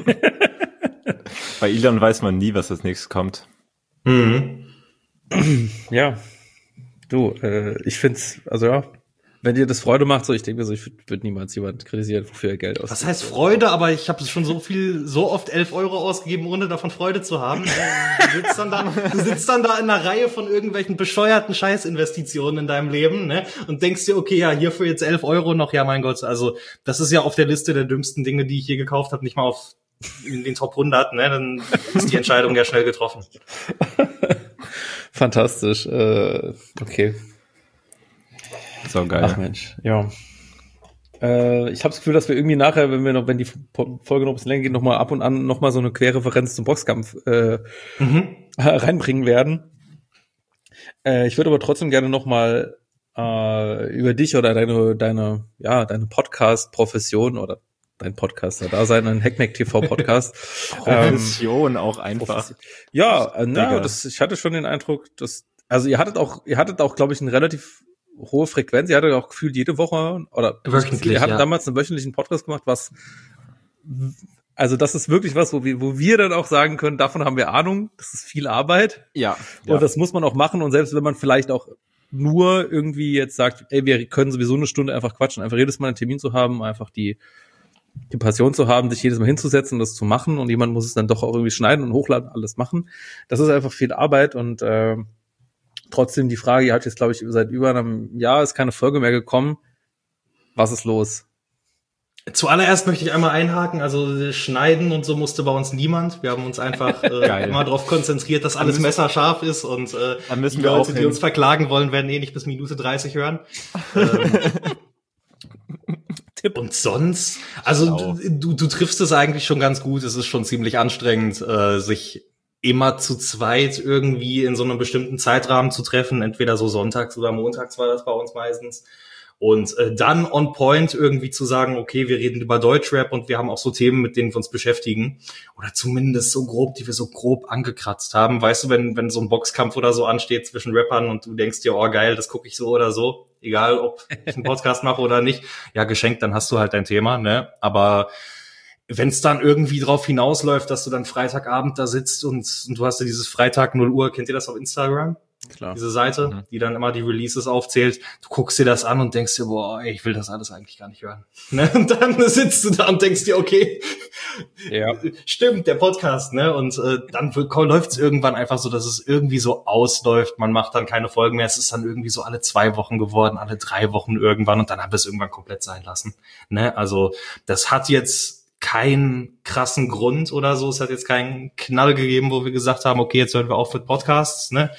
Bei Elon weiß man nie, was als nächstes kommt. Mhm. Ja. Du, ich find's, also ja, wenn dir das Freude macht, so, ich denke mir so, ich würde niemals jemand kritisieren, wofür er Geld ausgibt. Was heißt Freude? Aber ich habe schon so oft 11 Euro ausgegeben, ohne davon Freude zu haben. Du sitzt dann da in einer Reihe von irgendwelchen bescheuerten Scheißinvestitionen in deinem Leben, ne? Und denkst dir, okay, ja, hierfür jetzt 11 Euro noch, ja, mein Gott. Also, das ist ja auf der Liste der dümmsten Dinge, die ich je gekauft habe, nicht mal in den Top 100, ne? Dann ist die Entscheidung ja schnell getroffen. Fantastisch, okay. So geil. Ach Mensch, ja. Ich habe das Gefühl, dass wir irgendwie nachher, wenn die Folge noch ein bisschen länger geht, noch mal ab und an noch mal so eine Querreferenz zum Boxkampf reinbringen werden. Ich würde aber trotzdem gerne noch mal über dich oder deine Podcast-Profession oder dein Podcaster-Dasein, ein Hackmack-TV-Podcast. Profession auch einfach. Ja, ich hatte schon den Eindruck, also ihr hattet auch, glaube ich, eine relativ hohe Frequenz. Ihr hattet auch gefühlt jede Woche oder wöchentlich. Ihr hattet damals einen wöchentlichen Podcast gemacht, also das ist wirklich was, wo wir dann auch sagen können, davon haben wir Ahnung, das ist viel Arbeit. Ja. Und das muss man auch machen. Und selbst wenn man vielleicht auch nur irgendwie jetzt sagt, ey, wir können sowieso eine Stunde einfach quatschen, einfach jedes Mal einen Termin zu haben, einfach die Passion zu haben, sich jedes Mal hinzusetzen und das zu machen, und jemand muss es dann doch auch irgendwie schneiden und hochladen, alles machen. Das ist einfach viel Arbeit. Und trotzdem die Frage, ihr habt jetzt, glaube ich, seit über einem Jahr ist keine Folge mehr gekommen. Was ist los? Zuallererst möchte ich einmal einhaken, also schneiden und so musste bei uns niemand. Wir haben uns einfach immer darauf konzentriert, dass alles messerscharf ist, und die Leute, die uns verklagen wollen, werden nicht bis Minute 30 hören. Tipp. Und sonst, also du triffst es eigentlich schon ganz gut. Es ist schon ziemlich anstrengend, sich immer zu zweit irgendwie in so einem bestimmten Zeitrahmen zu treffen, entweder so sonntags oder montags war das bei uns meistens. Und dann on point irgendwie zu sagen, okay, wir reden über Deutschrap und wir haben auch so Themen, mit denen wir uns beschäftigen. Oder zumindest so grob, die wir so grob angekratzt haben. Weißt du, wenn so ein Boxkampf oder so ansteht zwischen Rappern und du denkst dir, oh geil, das gucke ich so oder so. Egal, ob ich einen Podcast mache oder nicht. Ja, geschenkt, dann hast du halt dein Thema, ne? Aber wenn es dann irgendwie drauf hinausläuft, dass du dann Freitagabend da sitzt und du hast ja dieses Freitag 0 Uhr, kennt ihr das auf Instagram? Klar. Diese Seite, die dann immer die Releases aufzählt. Du guckst dir das an und denkst dir, boah, ey, ich will das alles eigentlich gar nicht hören. Ne? Und dann sitzt du da und denkst dir, okay, ja, stimmt, der Podcast, ne? Und dann läuft's irgendwann einfach so, dass es irgendwie so ausläuft. Man macht dann keine Folgen mehr. Es ist dann irgendwie so alle 2 Wochen geworden, alle 3 Wochen irgendwann, und dann haben wir es irgendwann komplett sein lassen. Ne? Also das hat jetzt keinen krassen Grund oder so. Es hat jetzt keinen Knall gegeben, wo wir gesagt haben, okay, jetzt hören wir auf mit Podcasts, ne?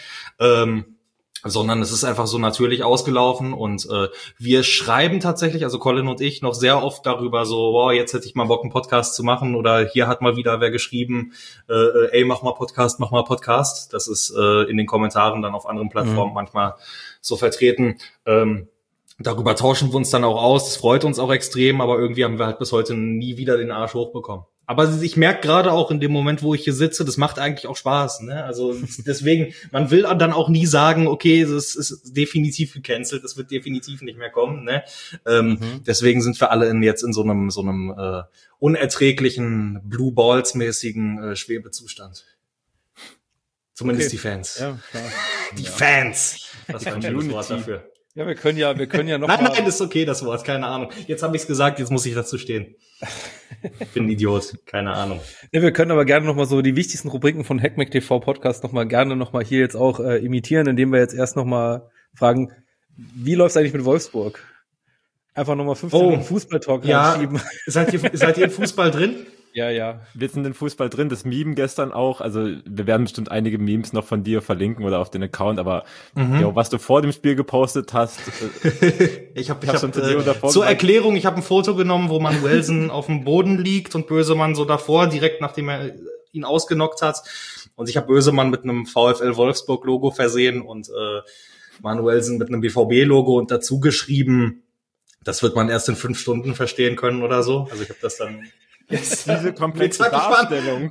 Sondern es ist einfach so natürlich ausgelaufen, und wir schreiben tatsächlich, also Colin und ich, noch sehr oft darüber so, wow, jetzt hätte ich mal Bock, einen Podcast zu machen, oder hier hat mal wieder wer geschrieben, ey, mach mal Podcast. Das ist in den Kommentaren dann auf anderen Plattformen manchmal so vertreten. Darüber tauschen wir uns dann auch aus. Das freut uns auch extrem, aber irgendwie haben wir halt bis heute nie wieder den Arsch hochbekommen. Aber ich merke gerade auch in dem Moment, wo ich hier sitze, das macht eigentlich auch Spaß, ne? Also deswegen, man will dann auch nie sagen, okay, das ist definitiv gecancelt, das wird definitiv nicht mehr kommen, ne? Deswegen sind wir alle jetzt in so einem unerträglichen Blue Balls mäßigen Schwebezustand. Zumindest die Fans. Ja, klar. Die Fans. Was für ein schönes Wort dafür. Ja, wir können ja noch Nein, ist okay, das Wort, keine Ahnung. Jetzt habe ich es gesagt, jetzt muss ich dazu stehen. Ich bin ein Idiot, keine Ahnung. Ja, wir können aber gerne noch mal so die wichtigsten Rubriken von Hackmack TV Podcast noch mal hier jetzt auch imitieren, indem wir jetzt erst noch mal fragen, wie läuft's eigentlich mit Wolfsburg? Einfach noch mal 15 Minuten Fußball-Talk reinschieben. Seid ihr im Fußball drin? Ja. Wir sind in Fußball drin, das Meme gestern auch, also wir werden bestimmt einige Memes noch von dir verlinken oder auf den Account, aber was du vor dem Spiel gepostet hast, ich hab zur Erklärung, ich habe ein Foto genommen, wo Manuelsen auf dem Boden liegt und Bösemann so davor, direkt nachdem er ihn ausgenockt hat. Und ich habe Bösemann mit einem VfL Wolfsburg Logo versehen und Manuelsen mit einem BVB-Logo und dazu geschrieben, das wird man erst in 5 Stunden verstehen können oder so. Also ich habe das dann... Diese komplexe Darstellung.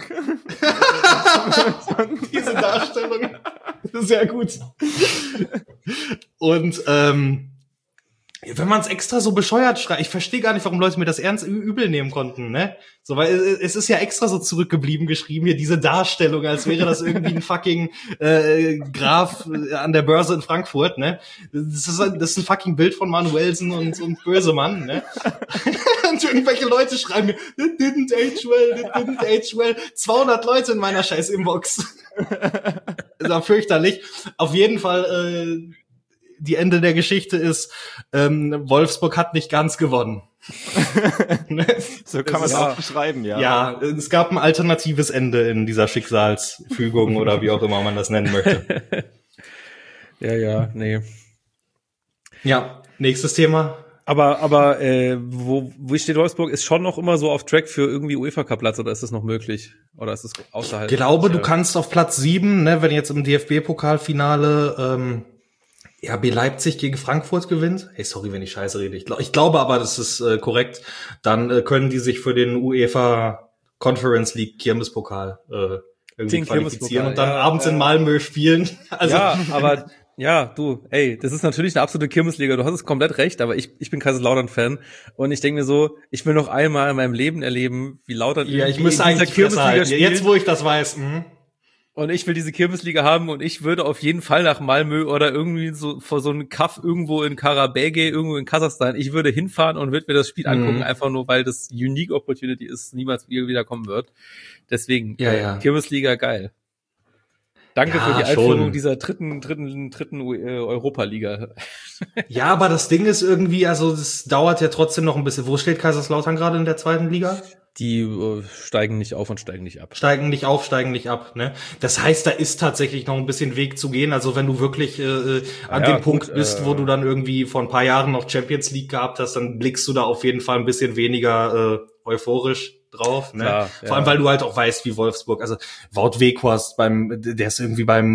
Diese Darstellung. Sehr gut. Und wenn man es extra so bescheuert schreibt, ich verstehe gar nicht, warum Leute mir das ernst übel nehmen konnten, ne? So, weil es ist ja extra so zurückgeblieben geschrieben, hier diese Darstellung, als wäre das irgendwie ein fucking Graf an der Börse in Frankfurt, ne? Das ist ein fucking Bild von Manuelsen und Bösemann, ne? Und irgendwelche Leute schreiben mir, that didn't age well. 200 Leute in meiner scheiß Inbox. Das war fürchterlich. Auf jeden Fall, die Ende der Geschichte ist, Wolfsburg hat nicht ganz gewonnen. So kann man es auch beschreiben, ja. Ja, es gab ein alternatives Ende in dieser Schicksalsfügung oder wie auch immer man das nennen möchte. Ja, nee. Ja, nächstes Thema. Aber wo steht Wolfsburg? Ist schon noch immer so auf Track für irgendwie UEFA-Cup-Platz oder ist das noch möglich? Oder ist es außerhalb? Ich glaube, du kannst auf Platz 7, ne, wenn jetzt im DFB-Pokalfinale RB Leipzig gegen Frankfurt gewinnt. Hey, sorry, wenn ich Scheiße rede. Ich glaube aber, das ist korrekt. Dann können die sich für den UEFA Conference League Kirmespokal irgendwie qualifizieren und dann abends in Malmö spielen. Also ja, aber ja, das ist natürlich eine absolute Kirmesliga. Du hast es komplett recht, aber ich bin Kaiserslautern-Fan und ich denke mir so, ich will noch einmal in meinem Leben erleben, wie Lautern ich müsste eigentlich Kirmesliga spielen. Jetzt, wo ich das weiß. Und ich will diese Kirmesliga haben und ich würde auf jeden Fall nach Malmö oder irgendwie so vor so einem Kaff irgendwo in Karabäge, irgendwo in Kasachstan. Ich würde hinfahren und würde mir das Spiel angucken, einfach nur, weil das Unique Opportunity ist, niemals wieder kommen wird. Deswegen, Kirmesliga geil. Danke für die Einführung dieser dritten Europa-Liga. Ja, aber das Ding ist irgendwie, also das dauert ja trotzdem noch ein bisschen. Wo steht Kaiserslautern gerade in der 2. Liga? Die steigen nicht auf und steigen nicht ab. Steigen nicht auf, steigen nicht ab, ne? Das heißt, da ist tatsächlich noch ein bisschen Weg zu gehen. Also wenn du wirklich an dem Punkt bist, wo du dann irgendwie vor ein paar Jahren noch Champions League gehabt hast, dann blickst du da auf jeden Fall ein bisschen weniger euphorisch drauf, ne? Klar, vor allem, weil du halt auch weißt, wie Wolfsburg, also Wout Weghorst der ist irgendwie bei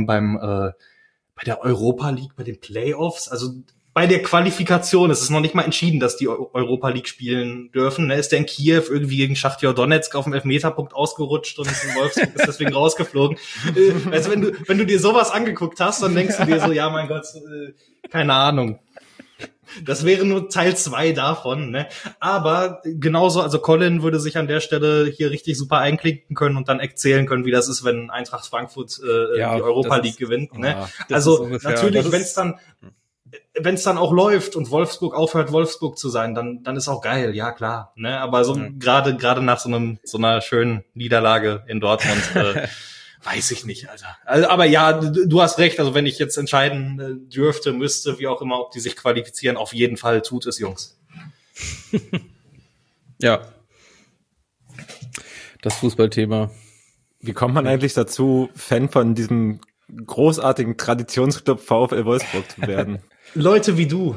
der Europa League, bei den Playoffs, also bei der Qualifikation, es ist noch nicht mal entschieden, dass die Europa League spielen dürfen, ne? Ist der in Kiew irgendwie gegen Schachtjor Donetsk auf dem Elfmeterpunkt ausgerutscht und Wolfsburg ist deswegen rausgeflogen. Also wenn du dir sowas angeguckt hast, dann denkst du dir so, ja, mein Gott, keine Ahnung. Das wäre nur Teil 2 davon, ne? Aber genauso, also Colin würde sich an der Stelle hier richtig super einklinken können und dann erzählen können, wie das ist, wenn Eintracht Frankfurt die Europa League gewinnt, ne? Also natürlich, wenn es dann auch läuft und Wolfsburg aufhört, Wolfsburg zu sein, dann ist auch geil, ja klar, ne? Aber so gerade nach so einer schönen Niederlage in Dortmund weiß ich nicht, Alter. Also, aber ja, du hast recht. Also wenn ich jetzt entscheiden müsste, wie auch immer, ob die sich qualifizieren, auf jeden Fall tut es, Jungs. Ja. Das Fußballthema. Wie kommt man eigentlich dazu, Fan von diesem großartigen Traditionsclub VfL Wolfsburg zu werden? Leute wie du.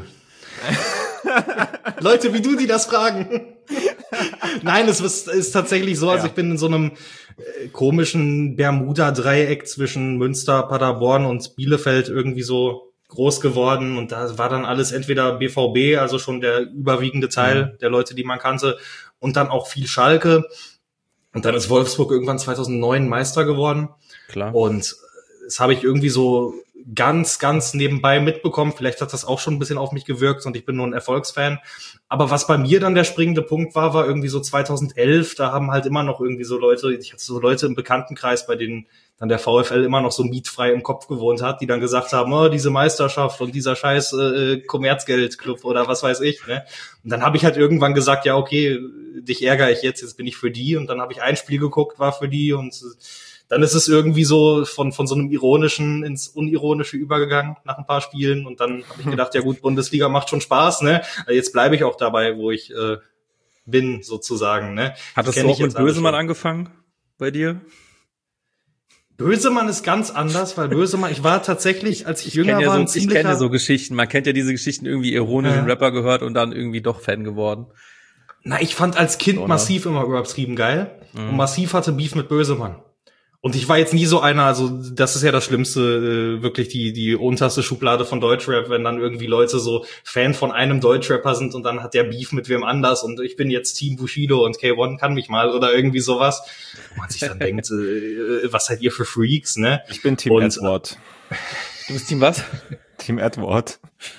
Leute wie du, die das fragen. Nein, es ist tatsächlich so, also ich bin in so einem komischen Bermuda-Dreieck zwischen Münster, Paderborn und Bielefeld irgendwie so groß geworden und da war dann alles entweder BVB, also schon der überwiegende Teil der Leute, die man kannte, und dann auch viel Schalke und dann ist Wolfsburg irgendwann 2009 Meister geworden. Klar. Und das habe ich irgendwie so ganz nebenbei mitbekommen. Vielleicht hat das auch schon ein bisschen auf mich gewirkt und ich bin nur ein Erfolgsfan. Aber was bei mir dann der springende Punkt war irgendwie so 2011. Da haben halt immer noch irgendwie so Leute, ich hatte so Leute im Bekanntenkreis, bei denen dann der VfL immer noch so mietfrei im Kopf gewohnt hat, die dann gesagt haben, oh, diese Meisterschaft und dieser scheiß Kommerzgeldclub oder was weiß ich. Ne? Und dann habe ich halt irgendwann gesagt, ja okay, dich ärgere ich jetzt bin ich für die. Und dann habe ich ein Spiel geguckt, war für die und dann ist es irgendwie so von so einem Ironischen ins Unironische übergegangen nach ein paar Spielen und dann habe ich gedacht, ja gut, Bundesliga macht schon Spaß, ne? Jetzt bleibe ich auch dabei, wo ich bin, sozusagen, ne? Hattest du auch mit Bösemann angefangen bei dir? Bösemann ist ganz anders, weil Bösemann, ich war tatsächlich, als ich jünger war, ein ziemlicher... Ich kenne ja so Geschichten, man kennt ja diese Geschichten, irgendwie ironischen Rapper gehört und dann irgendwie doch Fan geworden. Na, ich fand als Kind Massiv immer übertrieben geil und Massiv hatte Beef mit Bösemann. Und ich war jetzt nie so einer, also das ist ja das Schlimmste, wirklich die unterste Schublade von Deutschrap, wenn dann irgendwie Leute so Fan von einem Deutschrapper sind und dann hat der Beef mit wem anders und ich bin jetzt Team Bushido und K1 kann mich mal oder irgendwie sowas. Und man sich dann denkt, was seid ihr für Freaks, ne? Ich bin Team Edward. Du bist Team was? Team Edward.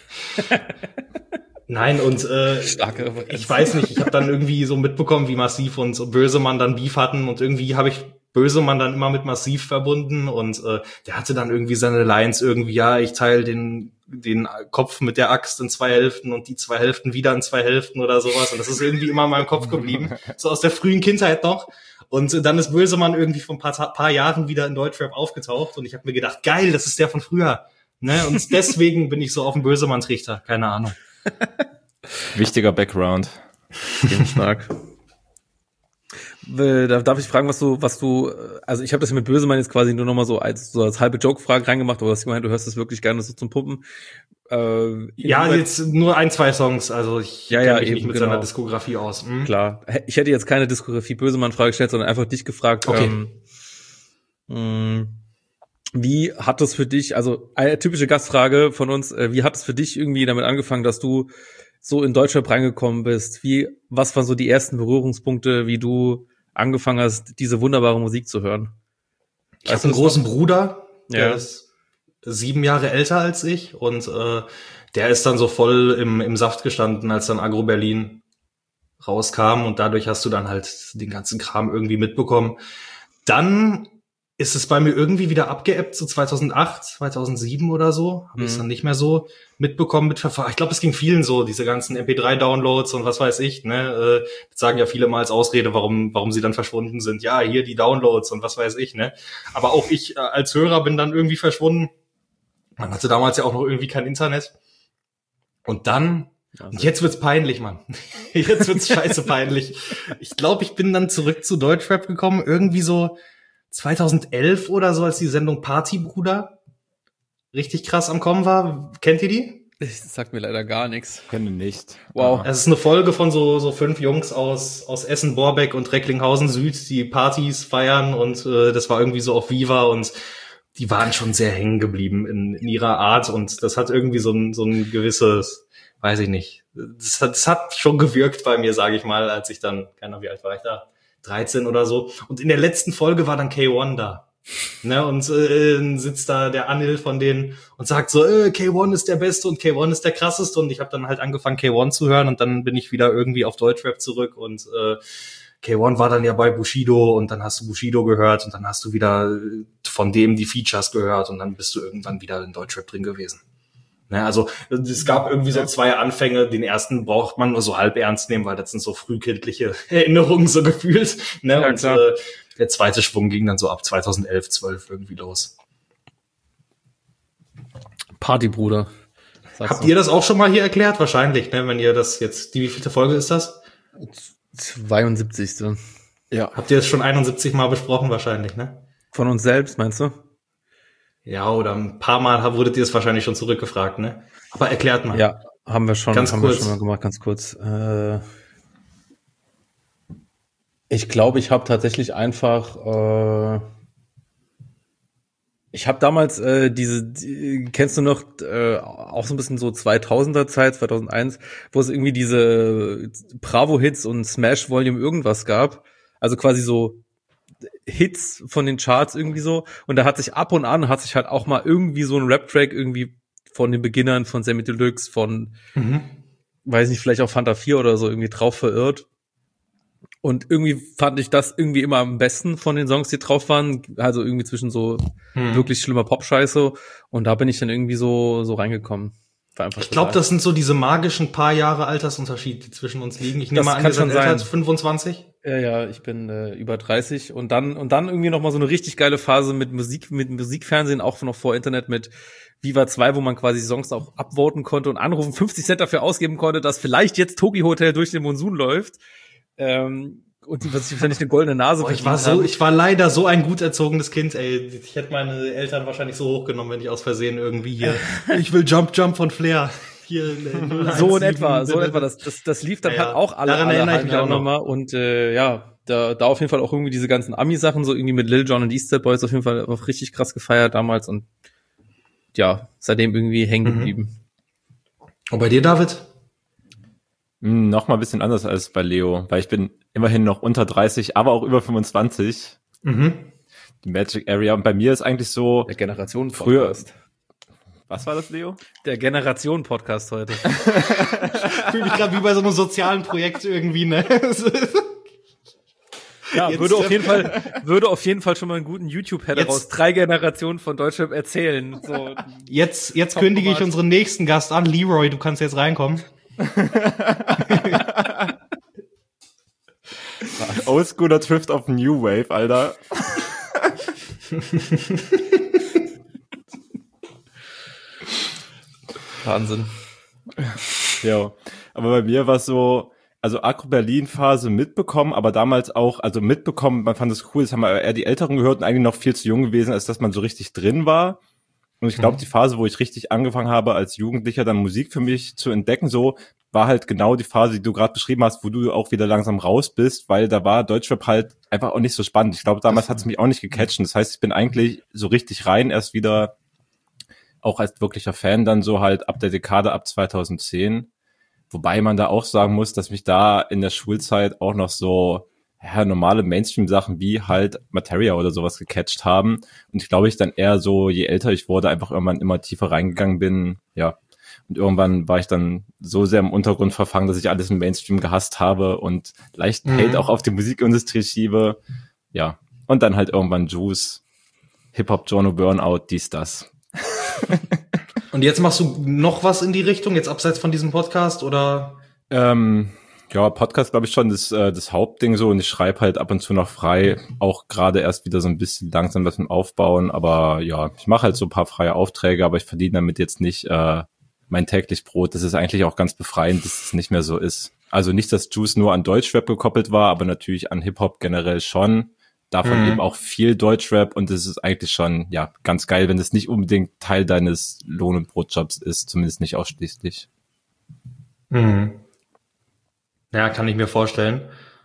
Nein, und Starke Referenz. ich weiß nicht, ich habe dann irgendwie so mitbekommen, wie Massiv und so Bösemann dann Beef hatten und irgendwie habe ich Bösemann dann immer mit Massiv verbunden und der hatte dann irgendwie seine Lines irgendwie, ja, ich teile den Kopf mit der Axt in 2 Hälften und die 2 Hälften wieder in 2 Hälften oder sowas und das ist irgendwie immer in meinem Kopf geblieben, so aus der frühen Kindheit noch. Und dann ist Bösemann irgendwie vor ein paar Jahren wieder in Deutschrap aufgetaucht und ich habe mir gedacht, geil, das ist der von früher. Ne? Und deswegen bin ich so auf dem Bösemann-Trichter, keine Ahnung. Wichtiger Background. Stark. Darf ich fragen, was du, also ich habe das mit Bösemann jetzt quasi nur noch mal so als halbe Joke-Frage reingemacht, aber du hast gemeint, du hörst das wirklich gerne so zum Pumpen. Ja, jetzt nur 1, 2 Songs, also ich kenne mich eben, nicht mit seiner Diskografie aus. Klar. Ich hätte jetzt keine Diskografie Bösemann-Frage gestellt, sondern einfach dich gefragt, okay. Wie hat das für dich, also eine typische Gastfrage von uns, wie hat es für dich irgendwie damit angefangen, dass du so in Deutschrap reingekommen bist? Was waren so die ersten Berührungspunkte, wie du angefangen hast, diese wunderbare Musik zu hören? Ich habe einen großen Bruder, der Ja. ist 7 Jahre älter als ich und der ist dann so voll im Saft gestanden, als dann Agro Berlin rauskam und dadurch hast du dann halt den ganzen Kram irgendwie mitbekommen. Dann ist es bei mir irgendwie wieder abgeebbt, so 2008, 2007 oder so. Habe ich es dann nicht mehr so mitbekommen, mitverfolgt. Ich glaube, es ging vielen so, diese ganzen MP3-Downloads und was weiß ich. Ne, das sagen ja viele mal als Ausrede, warum sie dann verschwunden sind. Ja, hier die Downloads und was weiß ich. Ne, aber auch ich als Hörer bin dann irgendwie verschwunden. Man hatte damals ja auch noch irgendwie kein Internet. Und dann, und jetzt wird's peinlich, Mann. Jetzt wird's scheiße peinlich. Ich glaube, ich bin dann zurück zu Deutschrap gekommen, irgendwie so 2011 oder so, als die Sendung Partybruder richtig krass am Kommen war. Kennt ihr die? Das sagt mir leider gar nichts. Kenne nicht. Wow. Es ist eine Folge von so 5 Jungs aus Essen, Borbeck und Recklinghausen Süd, die Partys feiern und das war irgendwie so auf Viva und die waren schon sehr hängen geblieben in ihrer Art und das hat irgendwie so ein gewisses, weiß ich nicht, das hat schon gewirkt bei mir, sage ich mal, als ich dann, keine Ahnung, wie alt war ich da? 13 oder so. Und in der letzten Folge war dann K1 da. Ne, und sitzt da der Anil von denen und sagt so, K1 ist der Beste und K1 ist der Krasseste. Und ich habe dann halt angefangen, K1 zu hören und dann bin ich wieder irgendwie auf Deutschrap zurück und K1 war dann ja bei Bushido und dann hast du Bushido gehört und dann hast du wieder von dem die Features gehört und dann bist du irgendwann wieder in Deutschrap drin gewesen. Ne, also es gab irgendwie so 2 Anfänge. Den ersten braucht man nur so halb ernst nehmen, weil das sind so frühkindliche Erinnerungen so gefühlt. Ne? Ja, und der zweite Schwung ging dann so ab 2011, 12 irgendwie los. Partybruder. Habt ihr das auch schon mal hier erklärt? Wahrscheinlich, ne? Wenn ihr das jetzt, wie vielte Folge ist das? 72. Ja. Habt ihr das schon 71 Mal besprochen wahrscheinlich, ne? Von uns selbst, meinst du? Ja, oder ein paar Mal wurdet ihr es wahrscheinlich schon zurückgefragt, ne? Aber erklärt mal. Ja, haben wir schon Ganz kurz. wir schon mal gemacht, ganz kurz. Ich glaube, ich habe tatsächlich einfach ich habe damals kennst du noch auch so ein bisschen so 2000er Zeit, 2001, wo es irgendwie diese Bravo-Hits und Smash Volume irgendwas gab. Also quasi so Hits von den Charts irgendwie so. Und da hat sich ab und an halt auch mal irgendwie so ein Rap-Track irgendwie von den Beginnern, von Sammy Deluxe, von, weiß nicht, vielleicht auch Fanta 4 oder so irgendwie drauf verirrt. Und irgendwie fand ich das irgendwie immer am besten von den Songs, die drauf waren. Also irgendwie zwischen so wirklich schlimmer Pop-Scheiße. Und da bin ich dann irgendwie so reingekommen. Ich glaube, das sind so diese magischen paar Jahre Altersunterschied, die zwischen uns liegen. Ich nehme Das mal an, kann ihr seid schon älter sein. als 25. Ja, ich bin über 30 und dann irgendwie noch mal so eine richtig geile Phase mit Musikfernsehen, auch noch vor Internet mit Viva 2, wo man quasi Songs auch upvoten konnte und anrufen, 50 Cent dafür ausgeben konnte, dass vielleicht jetzt Tokyo Hotel durch den Monsun läuft. Und die wahrscheinlich eine goldene Nase. Ich war leider so ein gut erzogenes Kind, ey. Ich hätte meine Eltern wahrscheinlich so hochgenommen, wenn ich aus Versehen irgendwie hier, ich will Jump von Flair. Hier, so in etwa. Das lief dann halt auch alle. Daran erinnere ich mich auch noch. Und ja, da auf jeden Fall auch irgendwie diese ganzen Ami-Sachen, so irgendwie mit Lil Jon und East Side Boys auf jeden Fall auch richtig krass gefeiert damals und ja, seitdem irgendwie hängen geblieben. Und bei dir, David? Noch mal ein bisschen anders als bei Leo, weil ich bin immerhin noch unter 30, aber auch über 25. Die Magic Area. Und bei mir ist eigentlich so... Der Generation-Podcast. Was war das, Leo? Der Generation-Podcast heute. Ich fühle mich gerade wie bei so einem sozialen Projekt irgendwie, ne? Ja, würde auf jeden Fall schon mal einen guten YouTube-Header raus 3 Generationen von Deutschrap erzählen. So, jetzt kündige ich unseren nächsten Gast an. Leroy, du kannst jetzt reinkommen. Oldschooler trifft auf New Wave, Alter. Wahnsinn. Ja, aber bei mir war es so, also Agro-Berlin-Phase mitbekommen, aber damals auch, also mitbekommen, man fand es cool, das haben wir eher die Älteren gehört und eigentlich noch viel zu jung gewesen, als dass man so richtig drin war. Und ich glaube, die Phase, wo ich richtig angefangen habe, als Jugendlicher dann Musik für mich zu entdecken, so, war halt genau die Phase, die du gerade beschrieben hast, wo du auch wieder langsam raus bist, weil da war Deutschrap halt einfach auch nicht so spannend. Ich glaube, damals hat es mich auch nicht gecatcht. Das heißt, ich bin eigentlich so richtig rein erst wieder, auch als wirklicher Fan dann so halt ab der Dekade, ab 2010. Wobei man da auch sagen muss, dass mich da in der Schulzeit auch noch so normale Mainstream-Sachen wie halt Materia oder sowas gecatcht haben. Und ich glaube, ich dann eher so, je älter ich wurde, einfach irgendwann immer tiefer reingegangen bin, ja. Und irgendwann war ich dann so sehr im Untergrund verfangen, dass ich alles im Mainstream gehasst habe und leicht Hate auch auf die Musikindustrie schiebe. Ja. Und dann halt irgendwann Juice, Hip-Hop-Journal, Burnout, dies, das. Und jetzt machst du noch was in die Richtung, jetzt abseits von diesem Podcast, oder? Ja, Podcast glaube ich schon das Hauptding so und ich schreibe halt ab und zu noch frei, auch gerade erst wieder so ein bisschen langsam was im Aufbauen, aber ja, ich mache halt so ein paar freie Aufträge, aber ich verdiene damit jetzt nicht mein täglich Brot. Das ist eigentlich auch ganz befreiend, dass es nicht mehr so ist. Also nicht, dass Juice nur an Deutschrap gekoppelt war, aber natürlich an Hip-Hop generell schon. Davon eben auch viel Deutschrap und es ist eigentlich schon, ja, ganz geil, wenn es nicht unbedingt Teil deines Lohn- und Brotjobs ist, zumindest nicht ausschließlich. Ja, kann ich mir vorstellen.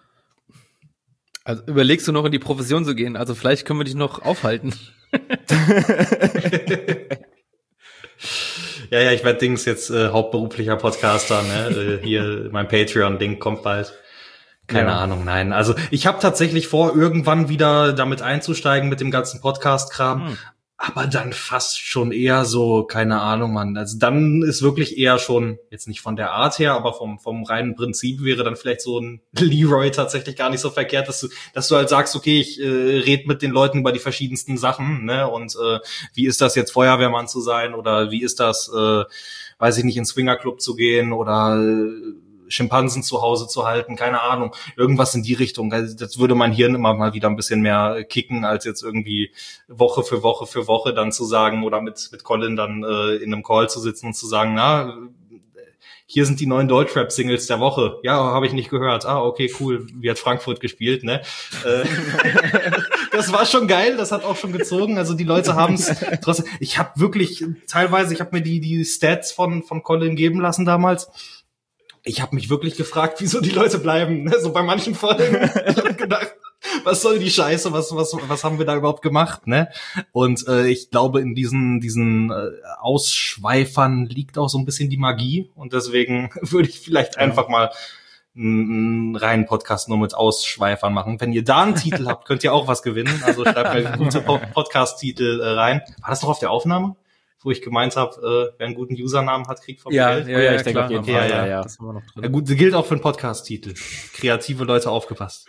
Also überlegst du noch in die Profession zu gehen? Also vielleicht können wir dich noch aufhalten. Ja, ich werde jetzt hauptberuflicher Podcaster, ne? Hier mein Patreon-Ding kommt bald. Keine Ahnung, nein. Also ich habe tatsächlich vor, irgendwann wieder damit einzusteigen mit dem ganzen Podcast-Kram. Aber dann fast schon eher so, keine Ahnung, Mann. Also dann ist wirklich eher schon, jetzt nicht von der Art her, aber vom reinen Prinzip wäre dann vielleicht so ein Leroy tatsächlich gar nicht so verkehrt, dass du halt sagst, okay, ich red mit den Leuten über die verschiedensten Sachen, ne? Und wie ist das jetzt Feuerwehrmann zu sein oder wie ist das, weiß ich nicht, in Swingerclub zu gehen oder Schimpansen zu Hause zu halten, keine Ahnung, irgendwas in die Richtung. Das würde mein Hirn immer mal wieder ein bisschen mehr kicken, als jetzt irgendwie Woche für Woche dann zu sagen oder mit Colin dann in einem Call zu sitzen und zu sagen, na, hier sind die neuen Deutschrap-Singles der Woche. Ja, habe ich nicht gehört. Ah, okay, cool. Wie hat Frankfurt gespielt, ne? Das war schon geil, das hat auch schon gezogen. Also die Leute haben es trotzdem. Ich habe wirklich teilweise, ich habe mir die Stats von Colin geben lassen damals. Ich habe mich wirklich gefragt, wieso die Leute bleiben. Ne? So bei manchen Folgen. Ich habe gedacht, was soll die Scheiße? Was haben wir da überhaupt gemacht? Ne? Und ich glaube, in diesen Ausschweifern liegt auch so ein bisschen die Magie. Und deswegen würde ich vielleicht einfach mal einen reinen Podcast nur mit Ausschweifern machen. Wenn ihr da einen Titel habt, könnt ihr auch was gewinnen. Also schreibt mir gute Podcast-Titel rein. War das noch auf der Aufnahme? Wo ich gemeint habe, wer einen guten Usernamen hat, kriegt von mir Geld. Ja, ich denke auf jeden Fall. Ja. Das haben wir noch drin. Ja gut, das gilt auch für einen Podcast-Titel. Kreative Leute, aufgepasst.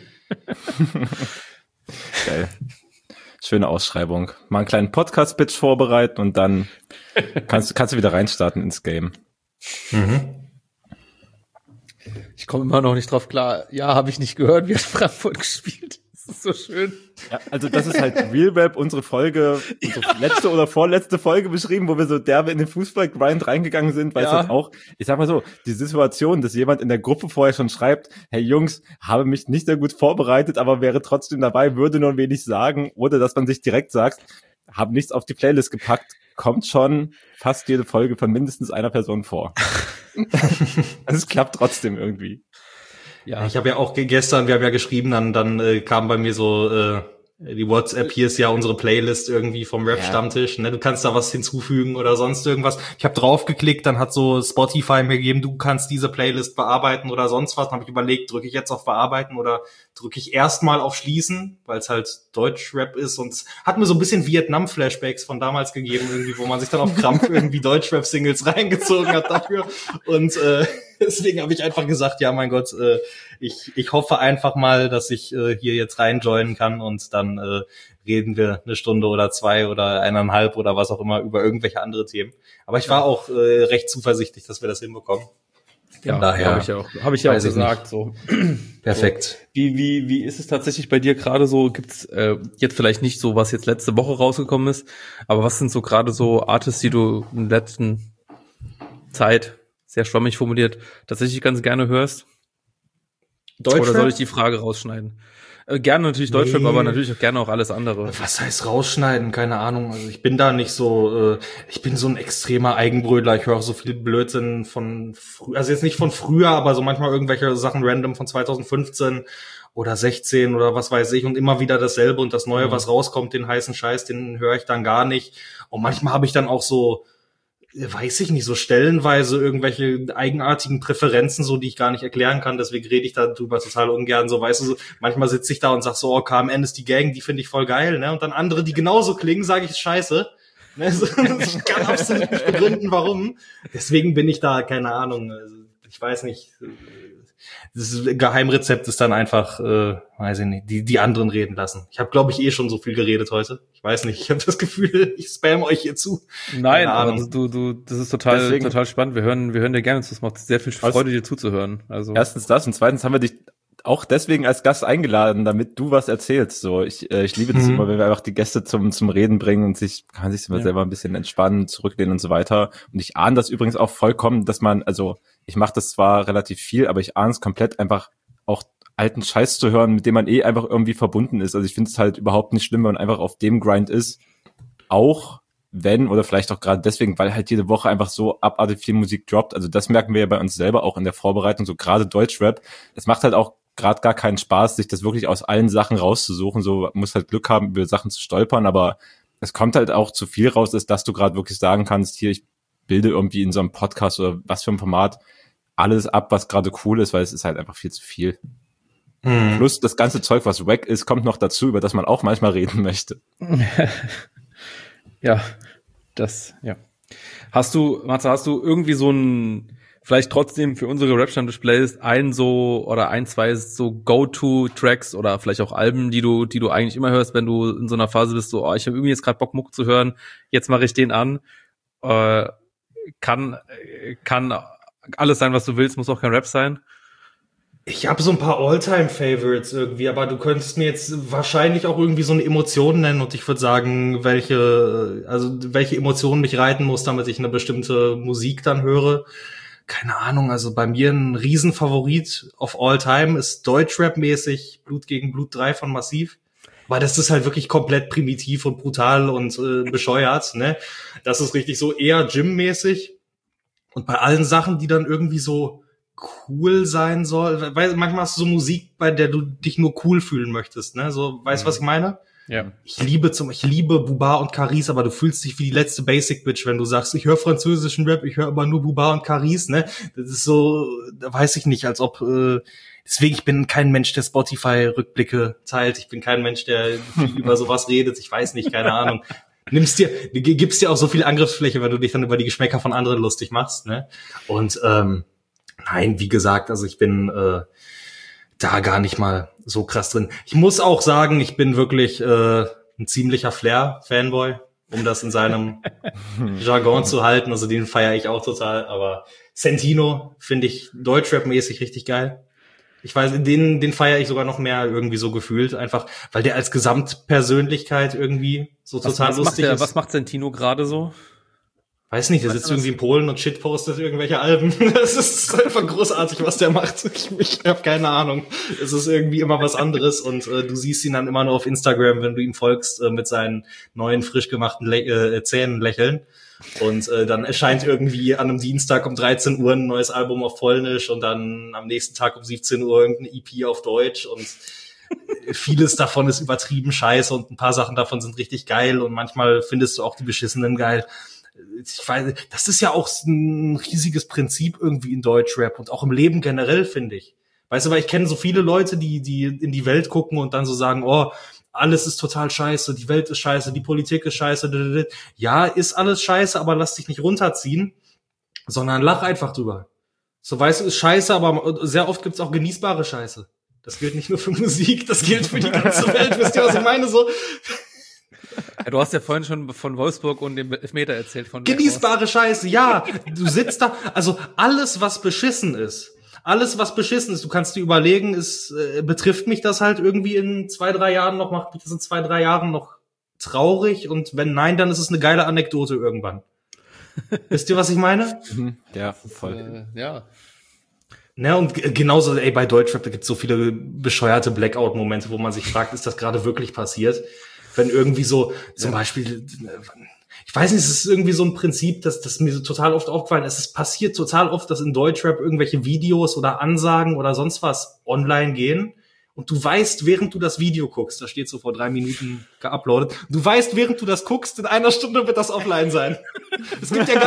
Geil. Schöne Ausschreibung. Mal einen kleinen Podcast-Pitch vorbereiten und dann kannst du wieder reinstarten ins Game. Ich komme immer noch nicht drauf klar. Ja, habe ich nicht gehört, wie hat Frankfurt gespielt. Das ist so schön. Ja, also das ist halt Real Rap, unsere letzte oder vorletzte Folge beschrieben, wo wir so derbe in den Fußball-Grind reingegangen sind, weil es halt auch, ich sag mal so, die Situation, dass jemand in der Gruppe vorher schon schreibt, hey Jungs, habe mich nicht sehr gut vorbereitet, aber wäre trotzdem dabei, würde nur wenig sagen, oder dass man sich direkt sagt, habe nichts auf die Playlist gepackt, kommt schon fast jede Folge von mindestens einer Person vor. Also es klappt trotzdem irgendwie. Ja. Ich habe ja auch gestern, wir haben ja geschrieben, dann kam bei mir so die WhatsApp, hier ist ja unsere Playlist irgendwie vom Rap-Stammtisch, ne? Du kannst da was hinzufügen oder sonst irgendwas. Ich habe draufgeklickt, dann hat so Spotify mir gegeben, du kannst diese Playlist bearbeiten oder sonst was. Dann habe ich überlegt, drücke ich jetzt auf Bearbeiten oder drücke ich erstmal auf Schließen, weil es halt Deutschrap ist. Und es hat mir so ein bisschen Vietnam-Flashbacks von damals gegeben, irgendwie, wo man sich dann auf Krampf irgendwie Deutschrap-Singles reingezogen hat dafür. Und deswegen habe ich einfach gesagt, ja, mein Gott, ich hoffe einfach mal, dass ich hier jetzt reinjoinen kann und dann reden wir eine Stunde oder 2 oder 1,5 oder was auch immer über irgendwelche andere Themen. Aber ich war auch recht zuversichtlich, dass wir das hinbekommen. Ja, daher habe ich ja auch gesagt. So. Perfekt. So. Wie ist es tatsächlich bei dir gerade so? Gibt's jetzt vielleicht nicht so, was jetzt letzte Woche rausgekommen ist, aber was sind so gerade so Artists, die du in der letzten Zeit, sehr schwammig formuliert, tatsächlich ganz gerne hörst? Deutschrap? Oder soll ich die Frage rausschneiden? Gerne natürlich Deutschrap, aber natürlich auch gerne auch alles andere. Was heißt rausschneiden? Keine Ahnung. Also ich bin da nicht so, ich bin so ein extremer Eigenbrötler. Ich höre auch so viel Blödsinn von früher, also jetzt nicht von früher, aber so manchmal irgendwelche Sachen random von 2015 oder 16 oder was weiß ich und immer wieder dasselbe und das Neue, was rauskommt, den heißen Scheiß, den höre ich dann gar nicht. Und manchmal habe ich dann auch so, weiß ich nicht, so stellenweise irgendwelche eigenartigen Präferenzen, so die ich gar nicht erklären kann, deswegen rede ich darüber total ungern, so, weißt du, so, manchmal sitze ich da und sag so, oh, KMN ist die Gang, die finde ich voll geil, ne, und dann andere, die genauso klingen, sage ich, ist scheiße, ne, so, ich kann absolut nicht begründen, warum, deswegen bin ich da, keine Ahnung, also, ich weiß nicht, das Geheimrezept ist dann einfach, weiß ich nicht, die anderen reden lassen. Ich habe, glaube ich, schon so viel geredet heute. Ich weiß nicht, ich habe das Gefühl, ich spam euch hier zu. Nein, aber das ist total spannend. Wir hören dir gerne zu. Es macht sehr viel Freude, dir zuzuhören. Also erstens das und zweitens haben wir dich auch deswegen als Gast eingeladen, damit du was erzählst. So, ich liebe das immer, wenn wir einfach die Gäste zum Reden bringen und kann sich selber ein bisschen entspannen, zurücklehnen und so weiter. Und ich ahne das übrigens auch vollkommen, dass man, also ich mache das zwar relativ viel, aber ich ahne es komplett einfach auch alten Scheiß zu hören, mit dem man einfach irgendwie verbunden ist. Also ich finde es halt überhaupt nicht schlimm, wenn man einfach auf dem Grind ist. Auch wenn, oder vielleicht auch gerade deswegen, weil halt jede Woche einfach so abartig viel Musik droppt. Also das merken wir ja bei uns selber auch in der Vorbereitung, so gerade Deutschrap. Es macht halt auch gerade gar keinen Spaß, sich das wirklich aus allen Sachen rauszusuchen. So, man muss halt Glück haben, über Sachen zu stolpern, aber es kommt halt auch zu viel raus, ist, dass du gerade wirklich sagen kannst, hier, ich bilde irgendwie in so einem Podcast oder was für ein Format alles ab, was gerade cool ist, weil es ist halt einfach viel zu viel. Plus das ganze Zeug, was wack ist, kommt noch dazu, über das man auch manchmal reden möchte. Ja. Hast du irgendwie so ein, vielleicht trotzdem für unsere Rap-Stammtisch-Playlist ein, zwei so Go-To-Tracks oder vielleicht auch Alben, die du eigentlich immer hörst, wenn du in so einer Phase bist, so, ich habe irgendwie jetzt gerade Bock, Muck zu hören, jetzt mache ich den an. Kann alles sein, was du willst, muss auch kein Rap sein. Ich habe so ein paar All-Time-Favorites irgendwie, aber du könntest mir jetzt wahrscheinlich auch irgendwie so eine Emotion nennen und ich würde sagen, welche Emotionen mich reiten muss, damit ich eine bestimmte Musik dann höre. Keine Ahnung, also bei mir ein Riesenfavorit of all time ist Deutschrap-mäßig Blut gegen Blut 3 von Massiv. Weil das ist halt wirklich komplett primitiv und brutal und bescheuert, ne? Das ist richtig so eher Gym-mäßig. Und bei allen Sachen, die dann irgendwie so cool sein soll, weil manchmal hast du so Musik, bei der du dich nur cool fühlen möchtest, ne? So, weißt du, was ich meine? Ja. Ich liebe Buba und Caris, aber du fühlst dich wie die letzte Basic Bitch, wenn du sagst, ich höre französischen Rap, ich höre aber nur Buba und Caris, ne? Das ist so, da weiß ich nicht, als ob, deswegen, ich bin kein Mensch, der Spotify-Rückblicke teilt, ich bin kein Mensch, der viel über sowas redet, ich weiß nicht, keine Ahnung. Gibst dir auch so viel Angriffsfläche, wenn du dich dann über die Geschmäcker von anderen lustig machst, ne? Und, nein, wie gesagt, also ich bin, da gar nicht mal so krass drin. Ich muss auch sagen, ich bin wirklich ein ziemlicher Flair-Fanboy, um das in seinem Jargon zu halten. Also den feiere ich auch total. Aber Santino finde ich Deutschrap-mäßig richtig geil. Ich weiß, den feiere ich sogar noch mehr irgendwie so gefühlt. Einfach, weil der als Gesamtpersönlichkeit irgendwie so total lustig ist. Was macht Santino gerade so? Weiß nicht, der sitzt irgendwie in Polen und shitpostet irgendwelche Alben. Das ist einfach großartig, was der macht. Ich habe keine Ahnung. Es ist irgendwie immer was anderes und du siehst ihn dann immer nur auf Instagram, wenn du ihm folgst, mit seinen neuen, frisch gemachten Zähnen lächeln. Und dann erscheint irgendwie an einem Dienstag um 13 Uhr ein neues Album auf Polnisch und dann am nächsten Tag um 17 Uhr irgendeine EP auf Deutsch und vieles davon ist übertrieben scheiße und ein paar Sachen davon sind richtig geil und manchmal findest du auch die beschissenen geil. Ich weiß, das ist ja auch ein riesiges Prinzip irgendwie in Deutschrap und auch im Leben generell, finde ich. Weißt du, weil ich kenne so viele Leute, die in die Welt gucken und dann so sagen, oh, alles ist total scheiße, die Welt ist scheiße, die Politik ist scheiße. Ja, ist alles scheiße, aber lass dich nicht runterziehen, sondern lach einfach drüber. So, weißt du, ist scheiße, aber sehr oft gibt's auch genießbare Scheiße. Das gilt nicht nur für Musik, das gilt für die ganze Welt. Wisst ihr, was ich meine? So. Ja, du hast ja vorhin schon von Wolfsburg und dem Elfmeter erzählt. Von Genießbare Scheiße, ja. Du sitzt da, also alles, was beschissen ist, du kannst dir überlegen, betrifft mich das halt irgendwie in 2-3 Jahren noch, macht mich das in 2-3 Jahren noch traurig und wenn nein, dann ist es eine geile Anekdote irgendwann. Wisst ihr, was ich meine? Ja, voll. Ja. Ne, und genauso, bei Deutschrap, da gibt's so viele bescheuerte Blackout-Momente, wo man sich fragt, ist das gerade wirklich passiert? Wenn irgendwie so, zum Beispiel, ich weiß nicht, es ist irgendwie so ein Prinzip, das mir so total oft aufgefallen ist. Es passiert total oft, dass in Deutschrap irgendwelche Videos oder Ansagen oder sonst was online gehen. Und du weißt, während du das Video guckst, da steht so vor 3 Minuten geuploadet, du weißt, während du das guckst, in 1 Stunde wird das offline sein. Es gibt ja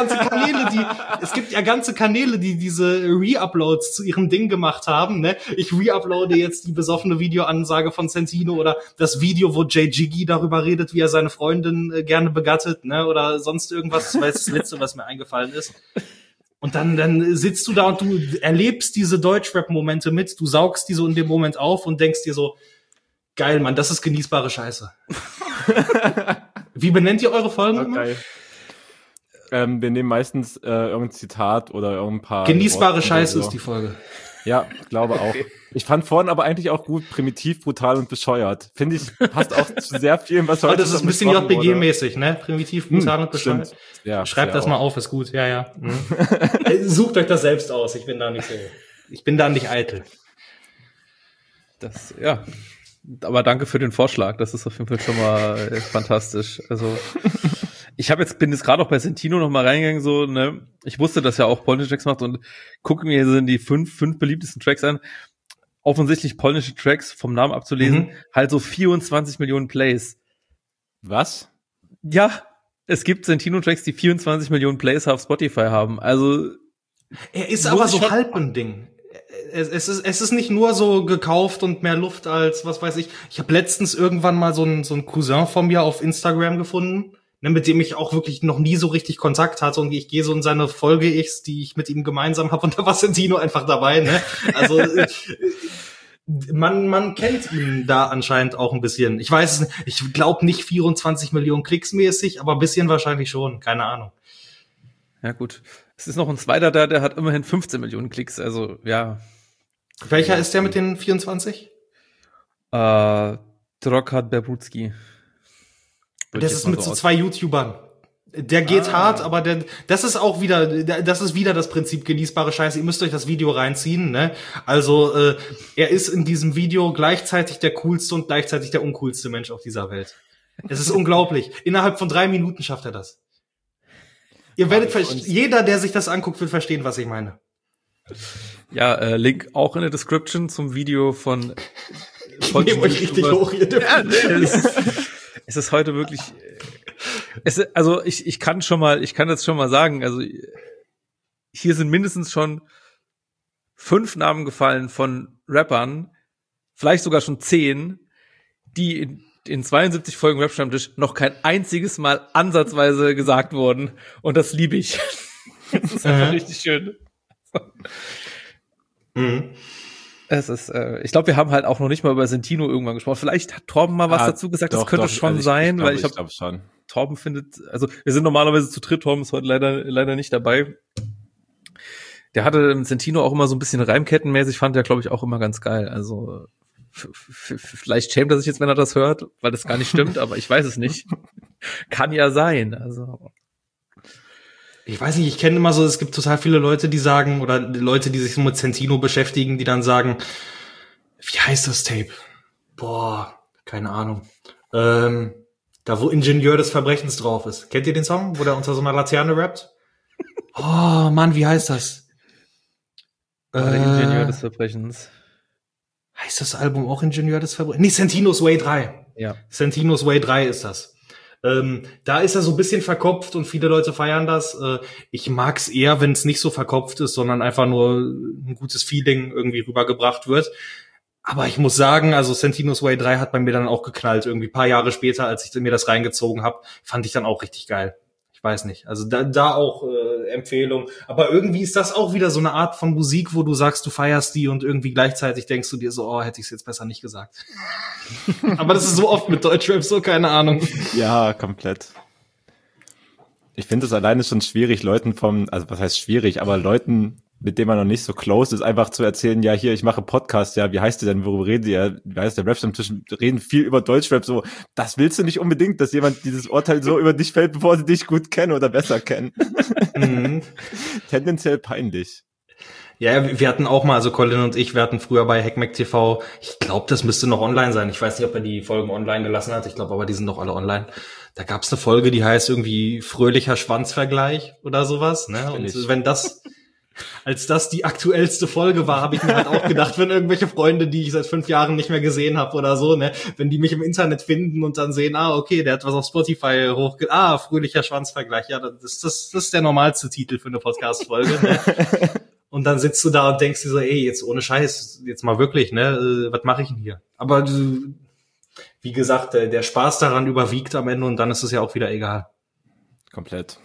ganze Kanäle, die diese Re-Uploads zu ihrem Ding gemacht haben, ne? Ich re-uploade jetzt die besoffene Videoansage von Santino oder das Video, wo Jay Jiggy darüber redet, wie er seine Freundin gerne begattet, ne? Oder sonst irgendwas, das war jetzt das Letzte, was mir eingefallen ist. Und dann sitzt du da und du erlebst diese Deutschrap-Momente mit, du saugst die so in dem Moment auf und denkst dir so, geil, Mann, das ist genießbare Scheiße. Wie benennt ihr eure Folgen immer? Geil. Wir nehmen meistens irgendein Zitat oder irgendein paar... Genießbare Worte Scheiße so. ist die Folge. Ja, glaube auch. Ich fand vorhin aber eigentlich auch gut, primitiv, brutal und bescheuert. Finde ich, passt auch zu sehr vielen, was heute Aber das ist ein bisschen JBG-mäßig, ne? Primitiv, brutal und bescheuert. Stimmt. Ja, schreibt das mal auf, ist gut. Ja. Sucht euch das selbst aus. Ich bin da nicht eitel. Das, ja. Aber danke für den Vorschlag. Das ist auf jeden Fall schon mal fantastisch. Also, bin jetzt gerade auch bei Santino noch mal reingegangen, so, ne? Ich wusste, dass er auch polnische Tracks macht und gucke mir die fünf beliebtesten Tracks an. Offensichtlich polnische Tracks, vom Namen abzulesen, halt so 24 Millionen Plays. Was? Ja, es gibt Santino-Tracks, die 24 Millionen Plays auf Spotify haben. Also, er ist aber so halb ein Ding. Es ist nicht nur so gekauft und mehr Luft als, was weiß ich. Ich habe letztens irgendwann mal so einen Cousin von mir auf Instagram gefunden, ne, mit dem ich auch wirklich noch nie so richtig Kontakt hatte und ich gehe so in seine Folge-Ichs, die ich mit ihm gemeinsam habe und da war Santino einfach dabei, ne? Also man kennt ihn da anscheinend auch ein bisschen. Ich weiß es nicht, ich glaube nicht 24 Millionen Klicks mäßig, aber ein bisschen wahrscheinlich schon, keine Ahnung. Ja gut, es ist noch ein zweiter da, der hat immerhin 15 Millionen Klicks, also ja. Welcher ist der mit den 24? Drokhad Berbutski. Das ist mit so 2 YouTubern. Der geht hart, aber das ist wieder das Prinzip genießbare Scheiße. Ihr müsst euch das Video reinziehen, ne? Also, er ist in diesem Video gleichzeitig der coolste und gleichzeitig der uncoolste Mensch auf dieser Welt. Es ist unglaublich. Innerhalb von 3 Minuten schafft er das. Ihr werdet jeder, der sich das anguckt, wird verstehen, was ich meine. Ja, Link auch in der Description zum Video von Nehmt euch richtig hoch, ihr dürft. Es ist heute wirklich, ich kann jetzt schon mal sagen, also hier sind mindestens schon 5 Namen gefallen von Rappern, vielleicht sogar schon 10, die in 72 Folgen Rap-Stammtisch noch kein einziges Mal ansatzweise gesagt wurden. Und das liebe ich. Das ist einfach richtig schön. Es ist, ich glaube, wir haben halt auch noch nicht mal über Santino irgendwann gesprochen. Vielleicht hat Torben mal was dazu gesagt, das könnte schon sein, weil ich glaube schon. Torben findet, also wir sind normalerweise zu dritt, Torben ist heute leider nicht dabei. Der hatte Santino auch immer so ein bisschen reimkettenmäßig, fand er, glaube ich, auch immer ganz geil. Also vielleicht schämt er sich jetzt, wenn er das hört, weil das gar nicht stimmt, aber ich weiß es nicht. Kann ja sein, also. ich weiß nicht, ich kenne immer so, es gibt total viele Leute, die sagen, oder Leute, die sich so mit Centino beschäftigen, die dann sagen, wie heißt das Tape? Boah, keine Ahnung. Da wo Ingenieur des Verbrechens drauf ist. Kennt ihr den Song, wo der unter so einer Laterne rappt? Oh, Mann, wie heißt das? Der Ingenieur des Verbrechens. Heißt das Album auch Ingenieur des Verbrechens? Nee, Santino's Way 3. Ja. Santino's Way 3 ist das. Da ist er so ein bisschen verkopft und viele Leute feiern das. Ich mag's eher, wenn es nicht so verkopft ist, sondern einfach nur ein gutes Feeling irgendwie rübergebracht wird. Aber ich muss sagen, also Santino's Way 3 hat bei mir dann auch geknallt. Irgendwie ein paar Jahre später, als ich mir das reingezogen habe, fand ich dann auch richtig geil. Ich weiß nicht. Also da auch Empfehlung. Aber irgendwie ist das auch wieder so eine Art von Musik, wo du sagst, du feierst die und irgendwie gleichzeitig denkst du dir so, oh, hätte ich es jetzt besser nicht gesagt. Aber das ist so oft mit Deutschrap so, keine Ahnung. Ja, komplett. Ich finde es alleine schon schwierig, also was heißt schwierig, aber Leuten, mit denen man noch nicht so close ist, einfach zu erzählen, ja, hier, ich mache Podcast, ja, wie heißt der denn, worüber redet ihr? Wie heißt der Rap-Stammtisch? Reden viel über Deutschrap, so, das willst du nicht unbedingt, dass jemand dieses Urteil so über dich fällt, bevor sie dich gut kennen oder besser kennen. Tendenziell peinlich. Ja, wir hatten auch mal, also Colin und ich, wir hatten früher bei Hackmack TV, ich glaube, das müsste noch online sein. Ich weiß nicht, ob er die Folgen online gelassen hat. Ich glaube aber, die sind noch alle online. Da gab es eine Folge, die heißt irgendwie fröhlicher Schwanzvergleich oder sowas. Ne? Und wenn das, als das die aktuellste Folge war, habe ich mir halt auch gedacht, wenn irgendwelche Freunde, die ich seit 5 Jahren nicht mehr gesehen habe oder so, ne, wenn die mich im Internet finden und dann sehen, okay, der hat was auf Spotify fröhlicher Schwanzvergleich. Ja, das ist der normalste Titel für eine Podcast-Folge. Ne? Und dann sitzt du da und denkst dir so, ey, jetzt ohne Scheiß, jetzt mal wirklich, ne, was mache ich denn hier? Aber wie gesagt, der Spaß daran überwiegt am Ende und dann ist es ja auch wieder egal. Komplett.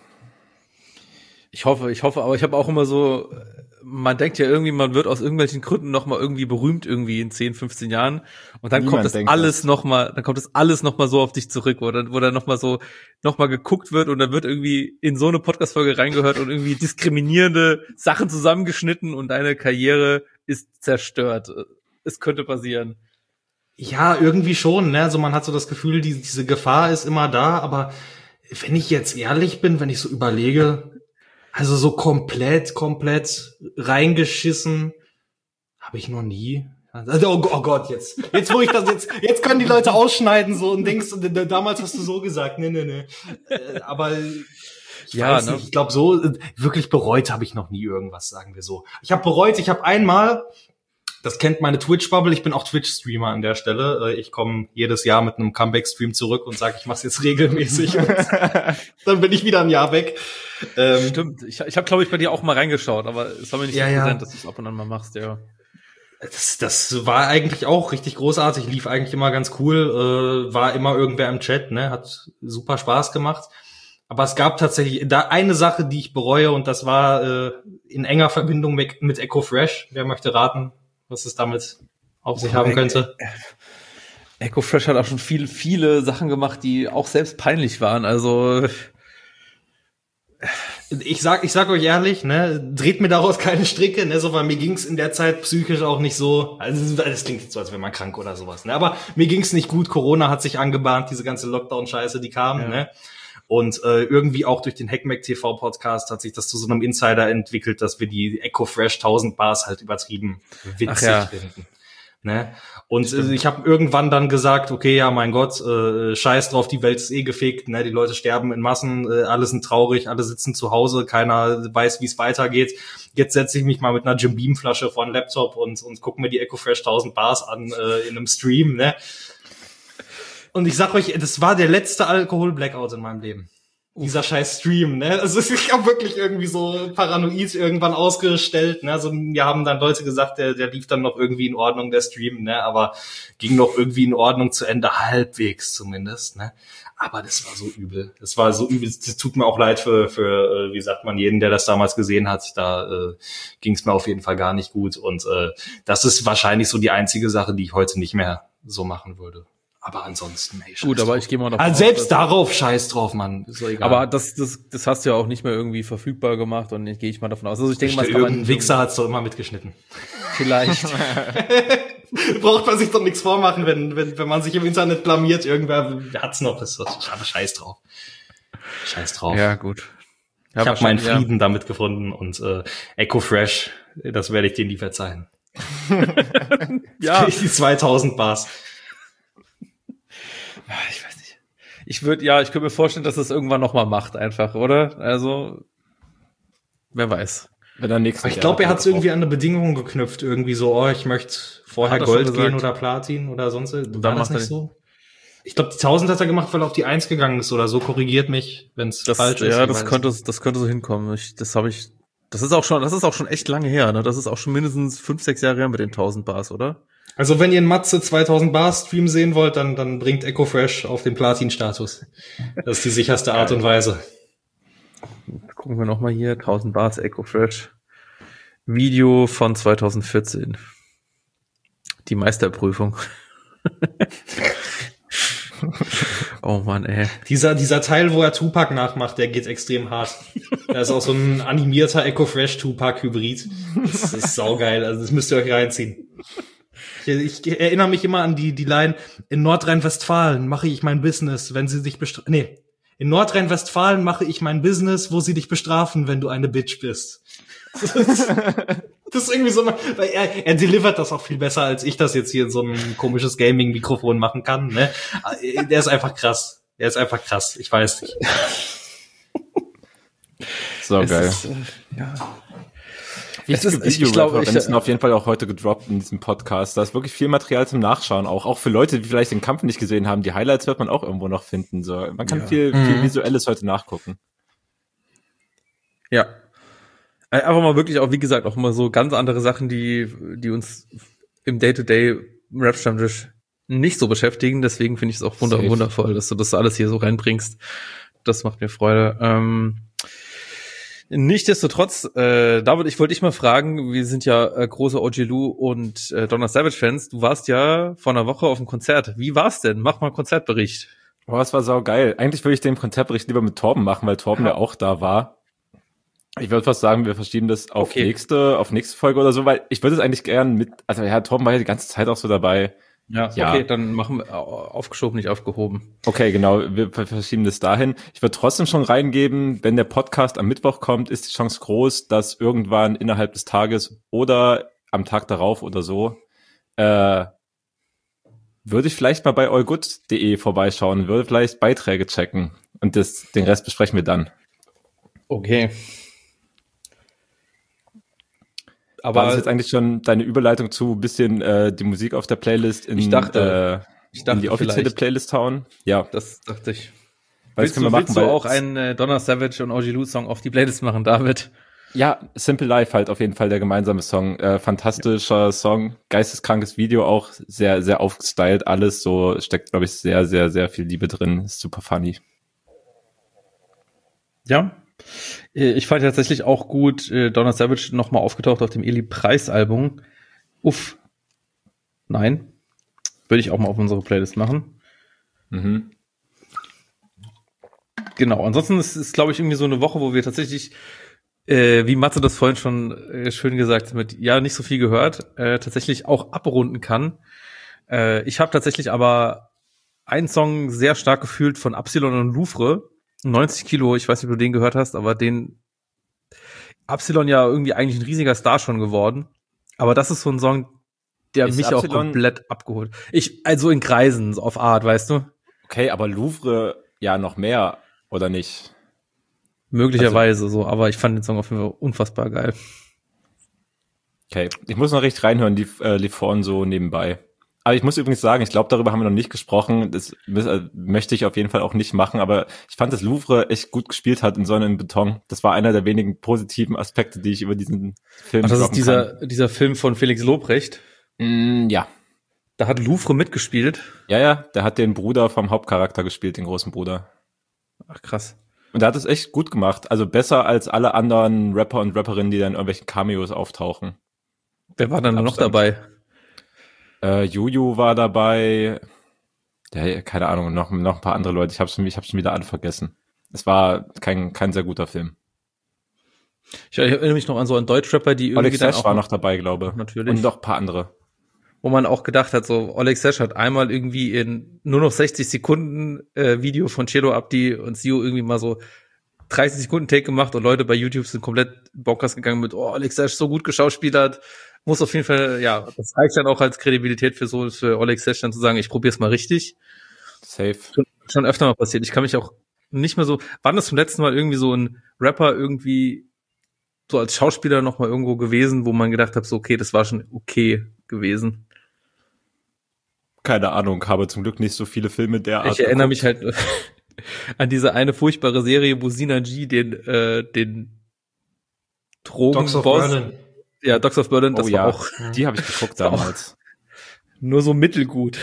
Ich hoffe, aber ich habe auch immer so, man denkt ja irgendwie, man wird aus irgendwelchen Gründen nochmal irgendwie berühmt irgendwie in 10, 15 Jahren und dann kommt das alles nochmal so auf dich zurück, wo dann nochmal geguckt wird und dann wird irgendwie in so eine Podcast-Folge reingehört und irgendwie diskriminierende Sachen zusammengeschnitten und deine Karriere ist zerstört. Es könnte passieren. Ja, irgendwie schon, ne? Also man hat so das Gefühl, diese Gefahr ist immer da, aber wenn ich jetzt ehrlich bin, wenn ich so überlege, also so komplett reingeschissen habe ich noch nie. Also, oh Gott, jetzt wo ich das jetzt können die Leute ausschneiden so und denkst, damals hast du so gesagt, nee. Aber ich weiß nicht, ich glaube so wirklich bereut habe ich noch nie irgendwas, sagen wir so. Ich habe einmal, das kennt meine Twitch-Bubble, ich bin auch Twitch-Streamer an der Stelle. Ich komme jedes Jahr mit einem Comeback-Stream zurück und sage, ich mache jetzt regelmäßig. Und dann bin ich wieder ein Jahr weg. Stimmt, ich habe, glaube ich, bei dir auch mal reingeschaut, aber es war mir nicht so präsent, dass du es ab und an mal machst, ja. Das war eigentlich auch richtig großartig, lief eigentlich immer ganz cool, war immer irgendwer im Chat, ne, hat super Spaß gemacht. Aber es gab tatsächlich da eine Sache, die ich bereue und das war in enger Verbindung mit Echo Fresh. Wer möchte raten, was es damit auf sich haben könnte? Echo Fresh hat auch schon viele Sachen gemacht, die auch selbst peinlich waren. Also ich sag euch ehrlich, ne, dreht mir daraus keine Stricke, ne, so, weil mir ging's in der Zeit psychisch auch nicht so, also das klingt jetzt so, als wäre man krank oder sowas, ne, aber mir ging's nicht gut, Corona hat sich angebahnt, diese ganze Lockdown-Scheiße, die kam, ne, und irgendwie auch durch den Hackmack TV Podcast hat sich das zu so einem Insider entwickelt, dass wir die Echo Fresh 1000 Bars halt übertrieben witzig finden. Ne? Und ich habe irgendwann dann gesagt, okay, ja, mein Gott, scheiß drauf, die Welt ist gefickt, ne? Die Leute sterben in Massen, alle sind traurig, alle sitzen zu Hause, keiner weiß, wie es weitergeht. Jetzt setze ich mich mal mit einer Jim Beam Flasche vor einen Laptop und gucke mir die Echo Fresh 1000 Bars an in einem Stream, ne? Und ich sag euch, das war der letzte Alkohol-Blackout in meinem Leben. Dieser scheiß Stream, ne? Also ich habe wirklich irgendwie so paranoid irgendwann ausgestellt, ne? Also wir haben dann Leute gesagt, der lief dann noch irgendwie in Ordnung, der Stream, ne? Aber ging noch irgendwie in Ordnung zu Ende, halbwegs zumindest, ne? Aber das war so übel. Das war so übel. Das tut mir auch leid für wie sagt man, jeden, der das damals gesehen hat. Da ging es mir auf jeden Fall gar nicht gut. Und das ist wahrscheinlich so die einzige Sache, die ich heute nicht mehr so machen würde. Aber ansonsten, ey, gut, aber ich gehe mal davon aus, selbst darauf scheiß drauf, Mann. Ist so egal. Aber das hast du ja auch nicht mehr irgendwie verfügbar gemacht und gehe ich mal davon aus. Also ich denke mal, irgendein Wichser hat's doch immer mitgeschnitten. Vielleicht. Braucht man sich doch nichts vormachen, wenn man sich im Internet blamiert, irgendwer hat's noch, ist doch scheiß drauf. Scheiß drauf. Ja, gut. Ich habe meinen Frieden damit gefunden und Echo Fresh, das werde ich dir nie verzeihen. Ja. Die 2000 Bars. Ich weiß nicht. Ich könnte mir vorstellen, dass es irgendwann nochmal macht einfach, oder? Also, wer weiß. Wenn er nächstes Ich glaube, er hat es irgendwie an eine Bedingung geknüpft. Irgendwie so, ich möchte vorher Gold gehen oder Platin oder sonst. War das nicht so? Ich glaube, die 1000 hat er gemacht, weil er auf die 1 gegangen ist oder so. Korrigiert mich, wenn es falsch ist. Ja, das könnte so hinkommen. Das ist auch schon echt lange her, ne? Das ist auch schon mindestens 5-6 Jahre her mit den 1000 Bars, oder? Also wenn ihr einen Matze 2000 Bar Stream sehen wollt, dann bringt Echo Fresh auf den Platin-Status. Das ist die sicherste Art und Weise. Gucken wir nochmal hier, 1000 Bars Echo Fresh. Video von 2014. Die Meisterprüfung. Oh Mann, ey. Dieser Teil, wo er Tupac nachmacht, der geht extrem hart. Da ist auch so ein animierter Echo Fresh Tupac Hybrid. Das ist saugeil, also das müsst ihr euch reinziehen. Ich erinnere mich immer an die Line, in Nordrhein-Westfalen mache ich mein Business, wenn sie sich in Nordrhein-Westfalen mache ich mein Business, wo sie dich bestrafen, wenn du eine Bitch bist. Das ist irgendwie so, weil er delivert das auch viel besser, als ich das jetzt hier in so ein komisches Gaming-Mikrofon machen kann, ne? Der ist einfach krass. Ich weiß nicht. So geil. Ja. Ich glaube, wir sind auf jeden Fall auch heute gedroppt in diesem Podcast. Da ist wirklich viel Material zum Nachschauen auch für Leute, die vielleicht den Kampf nicht gesehen haben. Die Highlights wird man auch irgendwo noch finden. So, man kann viel Visuelles heute nachgucken. Ja. Einfach mal wirklich auch, wie gesagt, auch mal so ganz andere Sachen, die uns im Day-to-Day-Rap-Stammtisch nicht so beschäftigen. Deswegen finde ich es auch wundervoll, dass du das alles hier so reinbringst. Das macht mir Freude. Nichtsdestotrotz, David, ich wollte dich mal fragen, wir sind ja große OG Lou und Donna Savage-Fans. Du warst ja vor einer Woche auf dem Konzert. Wie war's denn? Mach mal einen Konzertbericht. Boah, das war saugeil. Eigentlich würde ich den Konzertbericht lieber mit Torben machen, weil Torben ja auch da war. Ich würde fast sagen, wir verschieben das auf nächste Folge oder so, weil ich würde es eigentlich gern Torben war ja die ganze Zeit auch so dabei. Ja, okay, dann machen wir aufgeschoben, nicht aufgehoben. Okay, genau, wir verschieben das dahin. Ich würde trotzdem schon reingeben, wenn der Podcast am Mittwoch kommt, ist die Chance groß, dass irgendwann innerhalb des Tages oder am Tag darauf oder so, würde ich vielleicht mal bei allgood.de vorbeischauen, würde vielleicht Beiträge checken und den Rest besprechen wir dann. Okay. Aber war das jetzt eigentlich schon deine Überleitung zu ein bisschen die Musik auf der Playlist in die offizielle vielleicht. Playlist hauen? Ja. Das dachte ich. Willst du auch einen Donna Savage und OG Lou Song auf die Playlist machen, David? Ja, Simple Life halt auf jeden Fall der gemeinsame Song. Fantastischer Song, geisteskrankes Video auch, sehr, sehr aufgestylt alles. So steckt, glaube ich, sehr, sehr, sehr viel Liebe drin. Ist super funny. Ja. Ich fand tatsächlich auch gut, Donna Savage nochmal aufgetaucht auf dem Eli Preis Album. Uff. Nein. Würde ich auch mal auf unsere Playlist machen. Mhm. Genau. Ansonsten ist es, glaube ich, irgendwie so eine Woche, wo wir tatsächlich, wie Matze das vorhin schon schön gesagt hat, mit nicht so viel gehört, tatsächlich auch abrunden kann. Ich habe tatsächlich aber einen Song sehr stark gefühlt von Absilon und Louvre. 90 Kilo, ich weiß nicht, ob du den gehört hast, aber den Absilon ja irgendwie eigentlich ein riesiger Star schon geworden. Aber das ist so ein Song, der mich Absilon auch komplett abgeholt. Also in Kreisen, auf Art, weißt du? Okay, aber Louvre ja noch mehr, oder nicht? Möglicherweise so, aber ich fand den Song auf jeden Fall unfassbar geil. Okay, ich muss noch richtig reinhören, die vorn so nebenbei. Aber ich muss übrigens sagen, ich glaube, darüber haben wir noch nicht gesprochen. Das möchte ich auf jeden Fall auch nicht machen. Aber ich fand, dass Louvre echt gut gespielt hat in Sonne im Beton. Das war einer der wenigen positiven Aspekte, die ich über diesen Film das ist dieser Film von Felix Lobrecht? Ja. Da hat Louvre mitgespielt? Ja, der hat den Bruder vom Hauptcharakter gespielt, den großen Bruder. Ach, krass. Und der hat es echt gut gemacht. Also besser als alle anderen Rapper und Rapperinnen, die da in irgendwelchen Cameos auftauchen. Wer war dann noch dabei? Juju war dabei, keine Ahnung, noch ein paar andere Leute. Ich hab's schon wieder alle vergessen. Es war kein sehr guter Film. Ich erinnere mich noch an so einen Deutschrapper, die irgendwie Oleg Sesh war noch dabei, glaube ich. Natürlich. Und noch ein paar andere. Wo man auch gedacht hat, so Oleg Sesh hat einmal irgendwie in nur noch 60 Sekunden Video von Cello Abdi und Sio irgendwie mal so 30 Sekunden Take gemacht und Leute bei YouTube sind komplett bonkers gegangen mit, oh, Oleg Sesh so gut geschauspielert. Muss auf jeden Fall, ja, das reicht dann auch als Kredibilität für Oleg Sesh dann zu sagen, ich probier's mal richtig. Safe. Schon öfter mal passiert. Ich kann mich auch nicht mehr so, wann ist zum letzten Mal irgendwie so ein Rapper irgendwie so als Schauspieler noch mal irgendwo gewesen, wo man gedacht hat, so, okay, das war schon okay gewesen. Keine Ahnung, habe zum Glück nicht so viele Filme der Art. Ich erinnere mich halt an diese eine furchtbare Serie, wo Sina G den Dogs of Drogenboss, Berlin. ja, Dogs of Berlin, das war auch die habe ich geguckt damals. nur so mittelgut.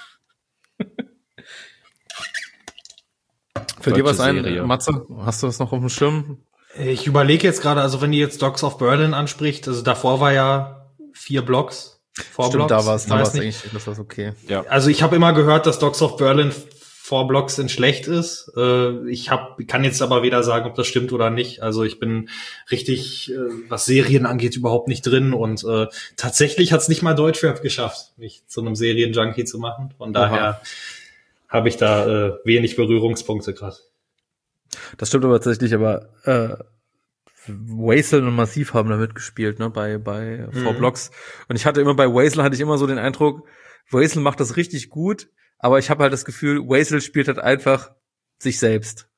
Für dir was ein, Serie. Matze? Hast du das noch auf dem Schirm? Ich überlege jetzt gerade, also wenn ihr jetzt Dogs of Berlin anspricht, also davor war ja 4 Blocks. Stimmt, da war es weiß nicht. eigentlich, das war okay. Ja. Also ich habe immer gehört, dass Dogs of Berlin 4 Blocks sind schlecht ist. Kann jetzt aber weder sagen, ob das stimmt oder nicht. Also ich bin richtig, was Serien angeht, überhaupt nicht drin. Und tatsächlich hat es nicht mal Deutschrap geschafft, mich zu einem Serienjunkie zu machen. Von daher habe ich da wenig Berührungspunkte gerade. Das stimmt aber tatsächlich, aber Waisel und Massiv haben da mitgespielt, ne, bei 4 Blocks. Und ich hatte immer bei Waisel hatte ich immer so den Eindruck, Waisel macht das richtig gut, aber ich habe halt das Gefühl, Waisel spielt halt einfach sich selbst.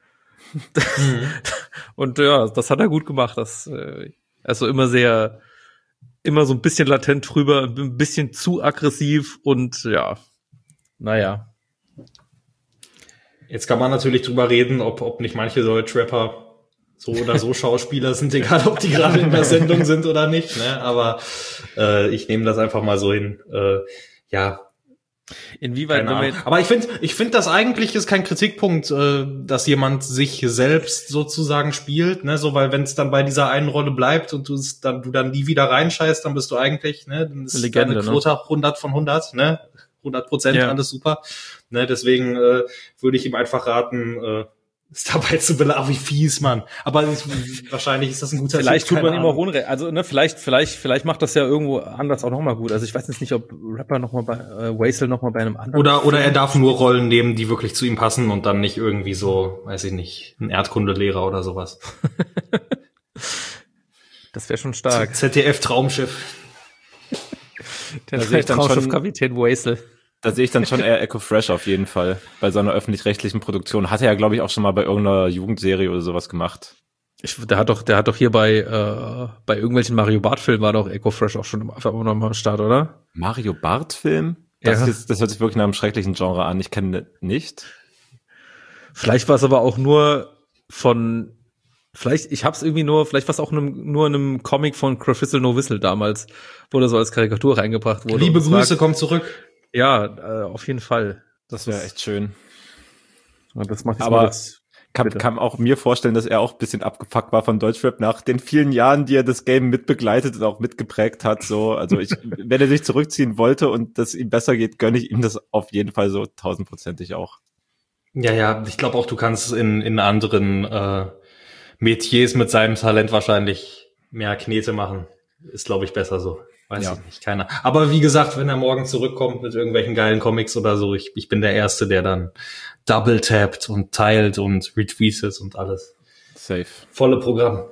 Und ja, das hat er gut gemacht. Das also immer so ein bisschen latent drüber, ein bisschen zu aggressiv und ja, naja. Jetzt kann man natürlich drüber reden, ob nicht manche Deutschrapper so oder so Schauspieler sind, egal ob die gerade in der Sendung sind oder nicht, ne? Aber ich nehme das einfach mal so hin. Ja. Inwieweit? Aber ich finde, das eigentlich ist kein Kritikpunkt, dass jemand sich selbst sozusagen spielt, ne? So, weil wenn es dann bei dieser einen Rolle bleibt und du dann nie wieder reinscheißt, dann bist du eigentlich, ne? Dann ist Legende, deine Quote 100 von 100, ne? 100%, ja. Alles super. Ne, deswegen würde ich ihm einfach raten, es dabei zu belassen. Wie fies, Mann. Aber wahrscheinlich ist das ein guter Vielleicht Tipp, tut man ihm keine auch Unrecht. Also, ne, vielleicht macht das ja irgendwo anders auch nochmal gut. Also ich weiß jetzt nicht, ob Rapper nochmal bei Waisel nochmal bei einem anderen. Oder er darf nur Rollen nehmen, die wirklich zu ihm passen und dann nicht irgendwie so, weiß ich nicht, ein Erdkundelehrer oder sowas. Das wäre schon stark. ZDF-Traumschiff. Der Traumschiff-Kapitän Waisel. Da sehe ich dann schon eher Echo Fresh auf jeden Fall. Bei so einer öffentlich-rechtlichen Produktion. Hat er ja, glaube ich, auch schon mal bei irgendeiner Jugendserie oder sowas gemacht. Der hat doch hier bei irgendwelchen Mario Barth-Filmen war doch Echo Fresh auch schon einfach noch mal am Start, oder? Mario Barth-Film? Das hört sich wirklich nach einem schrecklichen Genre an. Ich kenne nicht. Vielleicht war es aber auch nur vielleicht war es auch nur in einem Comic von Crefissel No Whistle damals, wo das so als Karikatur reingebracht wurde. Liebe Grüße, komm zurück. Ja, auf jeden Fall. Das wäre echt schön. Das macht aber kann auch mir vorstellen, dass er auch ein bisschen abgefuckt war von Deutschrap nach den vielen Jahren, die er das Game mitbegleitet und auch mitgeprägt hat. So, also wenn er sich zurückziehen wollte und das ihm besser geht, gönne ich ihm das auf jeden Fall so 1000%ig auch. Ja, ich glaube auch, du kannst in anderen Metiers mit seinem Talent wahrscheinlich mehr Knete machen. Ist, glaube ich, besser so. Weiß ich nicht, keiner. Aber wie gesagt, wenn er morgen zurückkommt mit irgendwelchen geilen Comics oder so, ich bin der Erste, der dann double tappt und teilt und retweetet und alles. Safe. Volle Programm.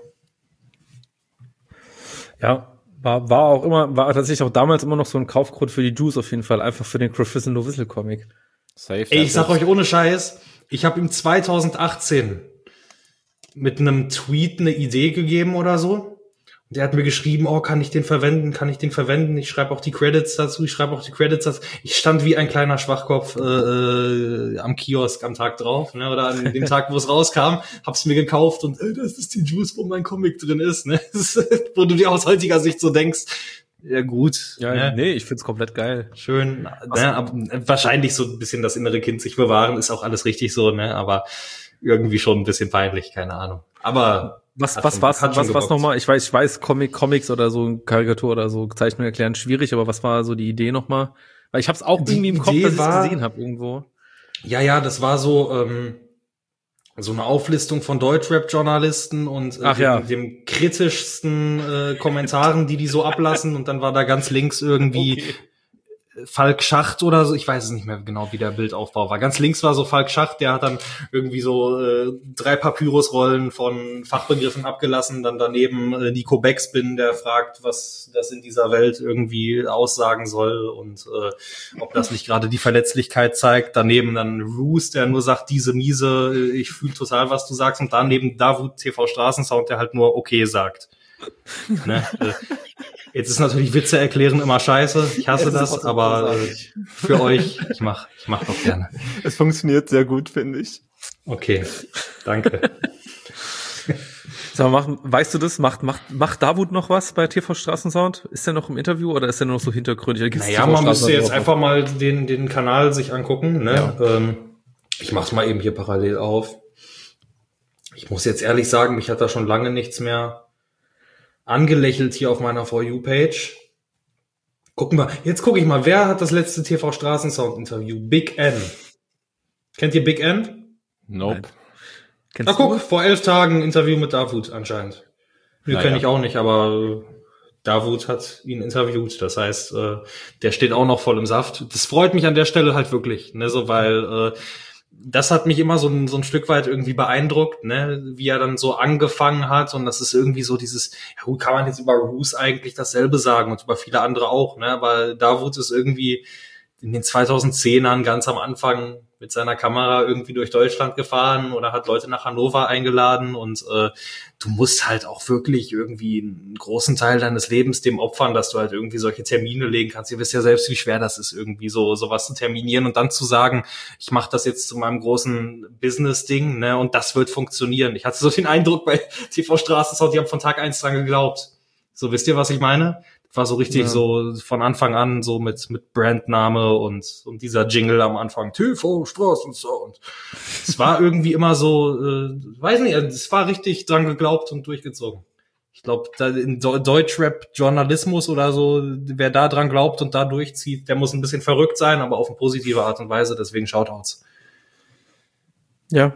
Ja, war tatsächlich auch damals immer noch so ein Kaufgrund für die Juice auf jeden Fall, einfach für den Crefissel No Whistle Comic. Safe. Ey, ich sag euch ohne Scheiß, ich habe ihm 2018 mit einem Tweet eine Idee gegeben oder so. Der hat mir geschrieben, kann ich den verwenden? Ich schreibe auch die Credits dazu, Ich stand wie ein kleiner Schwachkopf am Kiosk am Tag drauf, ne? Oder an dem Tag, wo es rauskam, hab's mir gekauft und das ist die Juice, wo mein Comic drin ist, ne? Wo du dir aus heutiger Sicht so denkst, ja gut. Ja, ne? Nee, ich find's komplett geil. Schön, ne? Aber wahrscheinlich so ein bisschen das innere Kind sich bewahren, ist auch alles richtig so, ne? Aber irgendwie schon ein bisschen peinlich, keine Ahnung. Aber was nochmal? Ich weiß, Comics oder so, Karikatur oder so, Zeichnung erklären, schwierig, aber was war so die Idee nochmal? Weil ich hab's auch irgendwie im Kopf, dass ich es gesehen habe irgendwo. Ja, das war so, so eine Auflistung von Deutschrap-Journalisten und dem kritischsten Kommentaren, die so ablassen, und dann war da ganz links irgendwie Falk Schacht oder so, ich weiß es nicht mehr genau, wie der Bildaufbau war. Ganz links war so Falk Schacht, der hat dann irgendwie so 3 Papyrusrollen von Fachbegriffen abgelassen, dann daneben Nico Beckspin, der fragt, was das in dieser Welt irgendwie aussagen soll und ob das nicht gerade die Verletzlichkeit zeigt. Daneben dann Roos, der nur sagt, diese miese, ich fühle total, was du sagst, und daneben Davut TV Straßensound, der halt nur okay sagt. Ne? Jetzt ist natürlich Witze erklären immer scheiße. Ich hasse das, aber für euch, ich mach doch gerne. Es funktioniert sehr gut, finde ich. Okay, danke. Sag mal, weißt du das? Macht Davut noch was bei TV Straßensound? Ist er noch im Interview oder ist er nur noch so hintergründig? Naja, man müsste jetzt einfach mal den Kanal sich angucken. Ne? Ja. Ich mach's mal eben hier parallel auf. Ich muss jetzt ehrlich sagen, mich hat da schon lange nichts mehr angelächelt hier auf meiner For You-Page. Jetzt gucke ich mal, wer hat das letzte TV Straßensound-Interview? Big N. Kennt ihr Big N? Nope. Guck, vor 11 Tagen Interview mit Davut anscheinend. Kenne ich auch nicht, aber Davut hat ihn interviewt. Das heißt, der steht auch noch voll im Saft. Das freut mich an der Stelle halt wirklich, ne, so, weil das hat mich immer so ein Stück weit irgendwie beeindruckt, ne, wie er dann so angefangen hat, und das ist irgendwie so dieses, ja, kann man jetzt über Roos eigentlich dasselbe sagen und über viele andere auch, ne, weil Davut ist irgendwie in den 2010ern ganz am Anfang mit seiner Kamera irgendwie durch Deutschland gefahren oder hat Leute nach Hannover eingeladen, und du musst halt auch wirklich irgendwie einen großen Teil deines Lebens dem opfern, dass du halt irgendwie solche Termine legen kannst. Ihr wisst ja selbst, wie schwer das ist, irgendwie sowas zu terminieren und dann zu sagen, ich mache das jetzt zu meinem großen Business-Ding, ne, und das wird funktionieren. Ich hatte so den Eindruck bei TV Straßensound, die haben von Tag 1 dran geglaubt. So, wisst ihr, was ich meine? War so richtig so von Anfang an so mit Brandname und dieser Jingle am Anfang, TV Straßensound. Es war irgendwie immer so, weiß nicht, es war richtig dran geglaubt und durchgezogen. Ich glaube, in Deutschrap-Journalismus oder so, wer da dran glaubt und da durchzieht, der muss ein bisschen verrückt sein, aber auf eine positive Art und Weise, deswegen Shoutouts. Ja.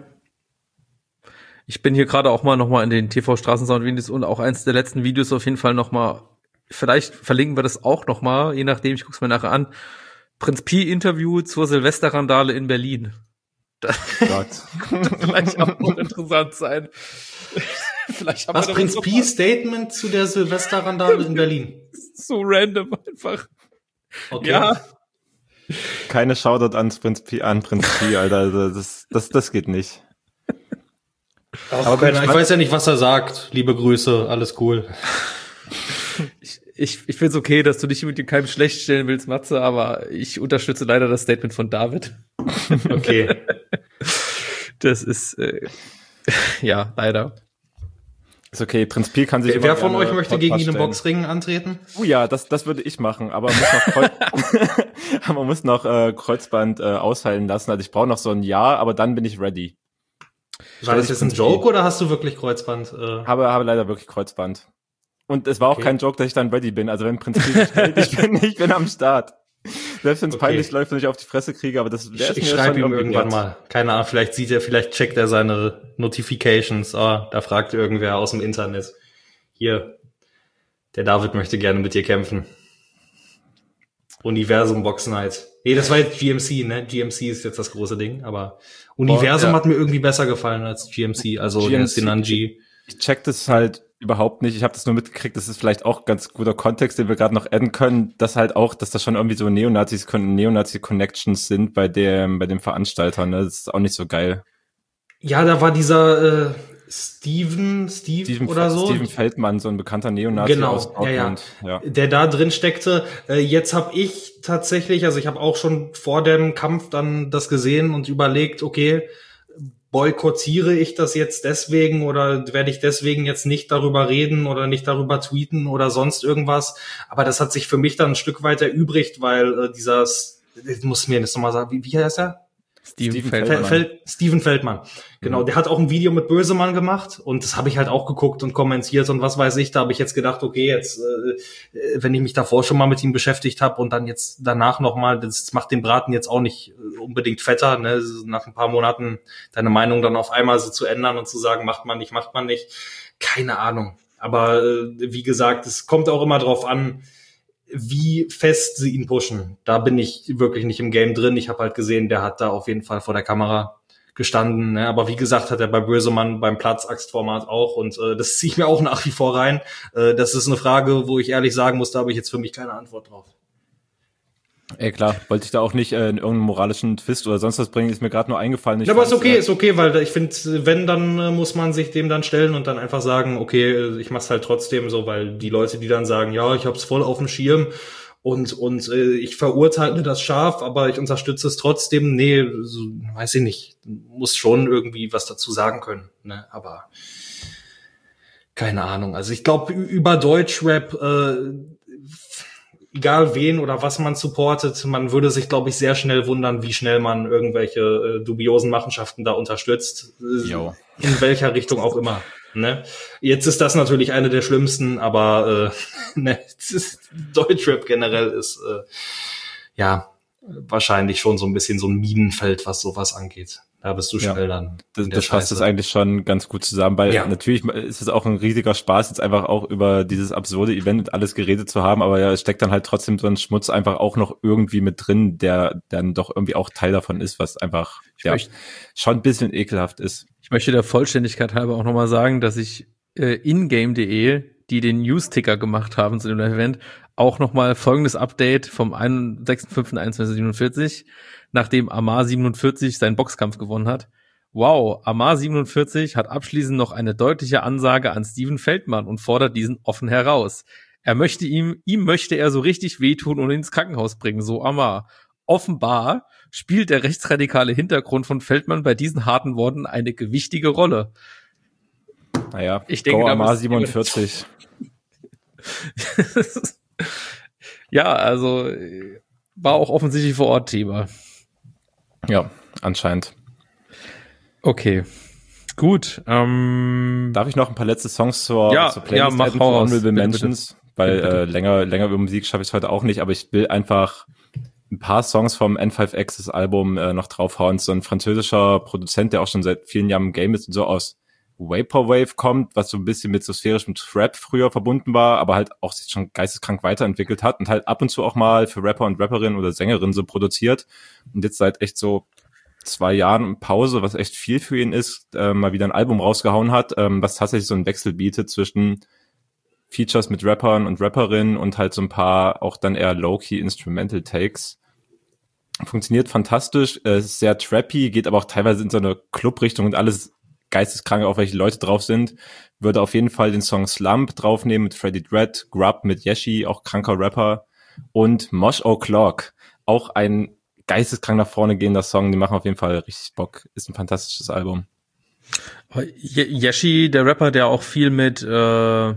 Ich bin hier gerade auch nochmal in den TV Straßensound-Videos und auch eins der letzten Videos auf jeden Fall nochmal. Vielleicht verlinken wir das auch noch mal, je nachdem, ich guck's mir nachher an. Prinz Pi-Interview zur Silvesterrandale in Berlin. Das könnte vielleicht auch wohl interessant sein. Vielleicht haben was, Prinz Pi-Statement zu der Silvesterrandale in Berlin? So random einfach. Okay. Ja. Keine Shoutout an Prinz Pi, Alter. Also das geht nicht. Aber ich weiß ja nicht, was er sagt. Liebe Grüße, alles cool. Ich find's okay, dass du dich mit dem keinem schlecht stellen willst, Matze, aber ich unterstütze leider das Statement von David. Okay. Das ist, ja, leider. Ist okay, Prinz Pi kann sich... Wer von euch möchte gegen ihn im Boxring antreten? Oh ja, das würde ich machen, aber man muss noch Kreuzband ausheilen lassen. Also ich brauche noch so ein Jahr, aber dann bin ich ready. War das jetzt ein Joke oder hast du wirklich Kreuzband? Habe leider wirklich Kreuzband. Und es war auch kein Joke, dass ich dann ready bin. Also wenn Prinz Pi stellt, ich bin am Start. Selbst wenn es peinlich läuft und ich auf die Fresse kriege, aber das wäre ich schreibe ihm irgendwann mal. Keine Ahnung, vielleicht checkt er seine Notifications. Da fragt irgendwer aus dem Internet. Hier, der David möchte gerne mit dir kämpfen. Universum Box Night. Nee, das war jetzt GMC, ne? GMC ist jetzt das große Ding, aber Universum hat mir irgendwie besser gefallen als GMC, also Sinanji. Ich check das halt überhaupt nicht. Ich habe das nur mitgekriegt, das ist vielleicht auch ganz guter Kontext, den wir gerade noch adden können, dass halt auch, dass da schon irgendwie so Neonazi-Connections sind bei dem Veranstalter, ne? Das ist auch nicht so geil. Ja, da war dieser Steve oder so. Steven Feldmann, so ein bekannter Neonazi aus Dortmund. Ja. Der da drin steckte. Jetzt habe ich tatsächlich, also ich habe auch schon vor dem Kampf dann das gesehen und überlegt, okay, boykottiere ich das jetzt deswegen oder werde ich deswegen jetzt nicht darüber reden oder nicht darüber tweeten oder sonst irgendwas. Aber das hat sich für mich dann ein Stück weit erübrigt, weil ich muss mir das nochmal sagen, wie heißt er? Steven Feldmann. Genau, der hat auch ein Video mit Bösemann gemacht und das habe ich halt auch geguckt und kommentiert und was weiß ich. Da habe ich jetzt gedacht, okay, jetzt, wenn ich mich davor schon mal mit ihm beschäftigt habe und dann jetzt danach nochmal, das macht den Braten jetzt auch nicht unbedingt fetter, ne? Nach ein paar Monaten deine Meinung dann auf einmal so zu ändern und zu sagen, macht man nicht. Keine Ahnung. Aber wie gesagt, es kommt auch immer drauf an, wie fest sie ihn pushen. Da bin ich wirklich nicht im Game drin. Ich habe halt gesehen, der hat da auf jeden Fall vor der Kamera gestanden, ne? Aber wie gesagt, hat er bei Bösemann beim Platz-Axt-Format auch und das ziehe ich mir auch nach wie vor rein. Das ist eine Frage, wo ich ehrlich sagen muss, da habe ich jetzt für mich keine Antwort drauf. Ey, klar, wollte ich da auch nicht in irgendeinen moralischen Twist oder sonst was bringen, ist mir gerade nur eingefallen. Ja, aber ist okay, weil ich finde, wenn, dann muss man sich dem dann stellen und dann einfach sagen, okay, ich mach's halt trotzdem so, weil die Leute, die dann sagen, ja, ich hab's voll auf dem Schirm und ich verurteile das scharf, aber ich unterstütze es trotzdem, nee, so, weiß ich nicht, muss schon irgendwie was dazu sagen können, ne, aber keine Ahnung, also ich glaube, über Deutschrap, egal wen oder was man supportet, man würde sich, glaube ich, sehr schnell wundern, wie schnell man irgendwelche dubiosen Machenschaften da unterstützt. Jo. In welcher Richtung auch immer. Ne? Jetzt ist das natürlich eine der schlimmsten, aber ne, Deutschrap generell ist ja wahrscheinlich schon so ein bisschen so ein Minenfeld, was sowas angeht. Da bist du schnell dann. Das fasst das eigentlich schon ganz gut zusammen, weil natürlich ist es auch ein riesiger Spaß, jetzt einfach auch über dieses absurde Event und alles geredet zu haben, aber ja, es steckt dann halt trotzdem so ein Schmutz einfach auch noch irgendwie mit drin, der dann doch irgendwie auch Teil davon ist, was einfach schon ein bisschen ekelhaft ist. Ich möchte der Vollständigkeit halber auch nochmal sagen, dass ich ingame.de, die den News-Ticker gemacht haben zu dem Event, auch nochmal folgendes Update vom 6.5.2147, nachdem Amar 47 seinen Boxkampf gewonnen hat. Wow, Amar 47 hat abschließend noch eine deutliche Ansage an Steven Feldmann und fordert diesen offen heraus. Ihm möchte er so richtig wehtun und ins Krankenhaus bringen, so Amar. Offenbar spielt der rechtsradikale Hintergrund von Feldmann bei diesen harten Worten eine gewichtige Rolle. Naja, ich denke, Amar 47. Ja, also war auch offensichtlich vor Ort Thema. Ja, anscheinend. Okay, gut. Darf ich noch ein paar letzte Songs zur Playlist mach Honorable Mentions? Weil bitte. Länger über Musik schaffe ich es heute auch nicht, aber ich will einfach ein paar Songs vom N5X Album noch draufhauen. So ein französischer Produzent, der auch schon seit vielen Jahren im Game ist und so aus Vaporwave kommt, was so ein bisschen mit so sphärischem Trap früher verbunden war, aber halt auch sich schon geisteskrank weiterentwickelt hat und halt ab und zu auch mal für Rapper und Rapperinnen oder Sängerinnen so produziert und jetzt seit echt so 2 Jahren Pause, was echt viel für ihn ist, mal wieder ein Album rausgehauen hat, was tatsächlich so einen Wechsel bietet zwischen Features mit Rappern und Rapperinnen und halt so ein paar auch dann eher low-key Instrumental Takes. Funktioniert fantastisch, ist sehr trappy, geht aber auch teilweise in so eine Club-Richtung und alles geisteskrank, auch welche Leute drauf sind. Würde auf jeden Fall den Song Slump draufnehmen mit Freddie Dredd, Grub mit Yeshi, auch kranker Rapper und Mosh O'Clock, auch ein geisteskrank nach vorne gehender Song, die machen auf jeden Fall richtig Bock. Ist ein fantastisches Album. Yeshi, der Rapper, der auch viel mit fällt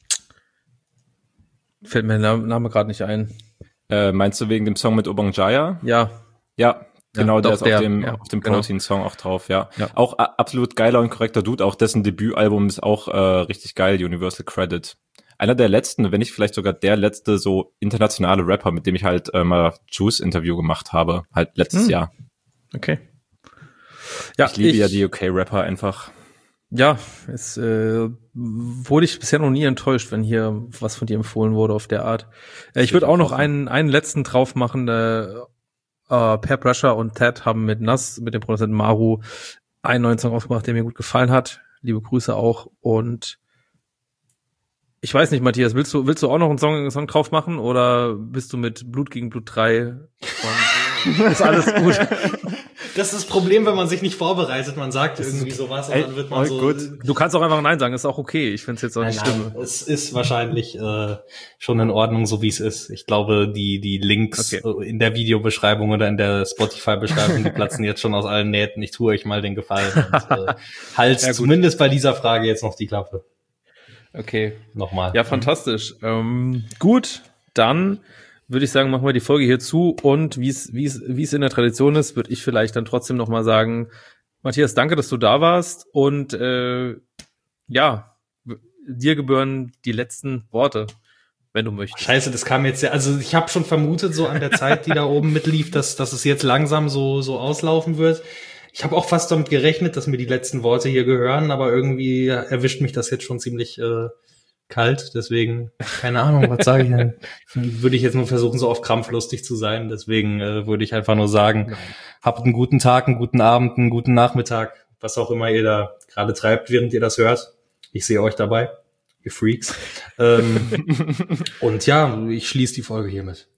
mir der Name gerade nicht ein. Meinst du wegen dem Song mit Obang Jaya? Ja. Ja, genau, ja, der ist auf dem genau. Protein-Song auch drauf, ja. Auch absolut geiler und korrekter Dude, auch dessen Debütalbum ist auch richtig geil, Universal Credit. Einer der letzten, wenn nicht vielleicht sogar der letzte so internationale Rapper, mit dem ich halt mal Juice-Interview gemacht habe, halt letztes Jahr. Okay. Ja, ich liebe ja die UK-Rapper einfach. Ja, es wurde ich bisher noch nie enttäuscht, wenn hier was von dir empfohlen wurde auf der Art. Ich würde auch noch einen letzten drauf machen. Peer Pressure und Ted haben mit Nas, mit dem Produzenten Maru, einen neuen Song ausgemacht, der mir gut gefallen hat. Liebe Grüße auch. Und ich weiß nicht, Matthias, willst du auch noch einen Song drauf machen oder bist du mit Blut gegen Blut 3 ist alles gut? Das ist das Problem, wenn man sich nicht vorbereitet. Man sagt irgendwie sowas und dann wird man so... Gut. Du kannst auch einfach Nein sagen, ist auch okay. Ich finde es jetzt auch nicht schlimm. Es ist wahrscheinlich schon in Ordnung, so wie es ist. Ich glaube, die Links in der Videobeschreibung oder in der Spotify-Beschreibung, die platzen jetzt schon aus allen Nähten. Ich tue euch mal den Gefallen und halt zumindest bei dieser Frage jetzt noch die Klappe. Okay. Nochmal. Ja, fantastisch. Gut, dann würde ich sagen, machen wir die Folge hier zu und wie es in der Tradition ist, würde ich vielleicht dann trotzdem noch mal sagen, Matthias, danke, dass du da warst und dir gebühren die letzten Worte, wenn du möchtest. Scheiße, das kam jetzt ja, also ich habe schon vermutet, so an der Zeit, die da oben mitlief, dass es jetzt langsam so auslaufen wird. Ich habe auch fast damit gerechnet, dass mir die letzten Worte hier gehören, aber irgendwie erwischt mich das jetzt schon ziemlich kalt, deswegen, keine Ahnung, was sage ich denn? Würde ich jetzt nur versuchen, so auf Krampf lustig zu sein, deswegen würde ich einfach nur sagen, habt einen guten Tag, einen guten Abend, einen guten Nachmittag, was auch immer ihr da gerade treibt, während ihr das hört. Ich sehe euch dabei, ihr Freaks. Und ja, ich schließe die Folge hiermit.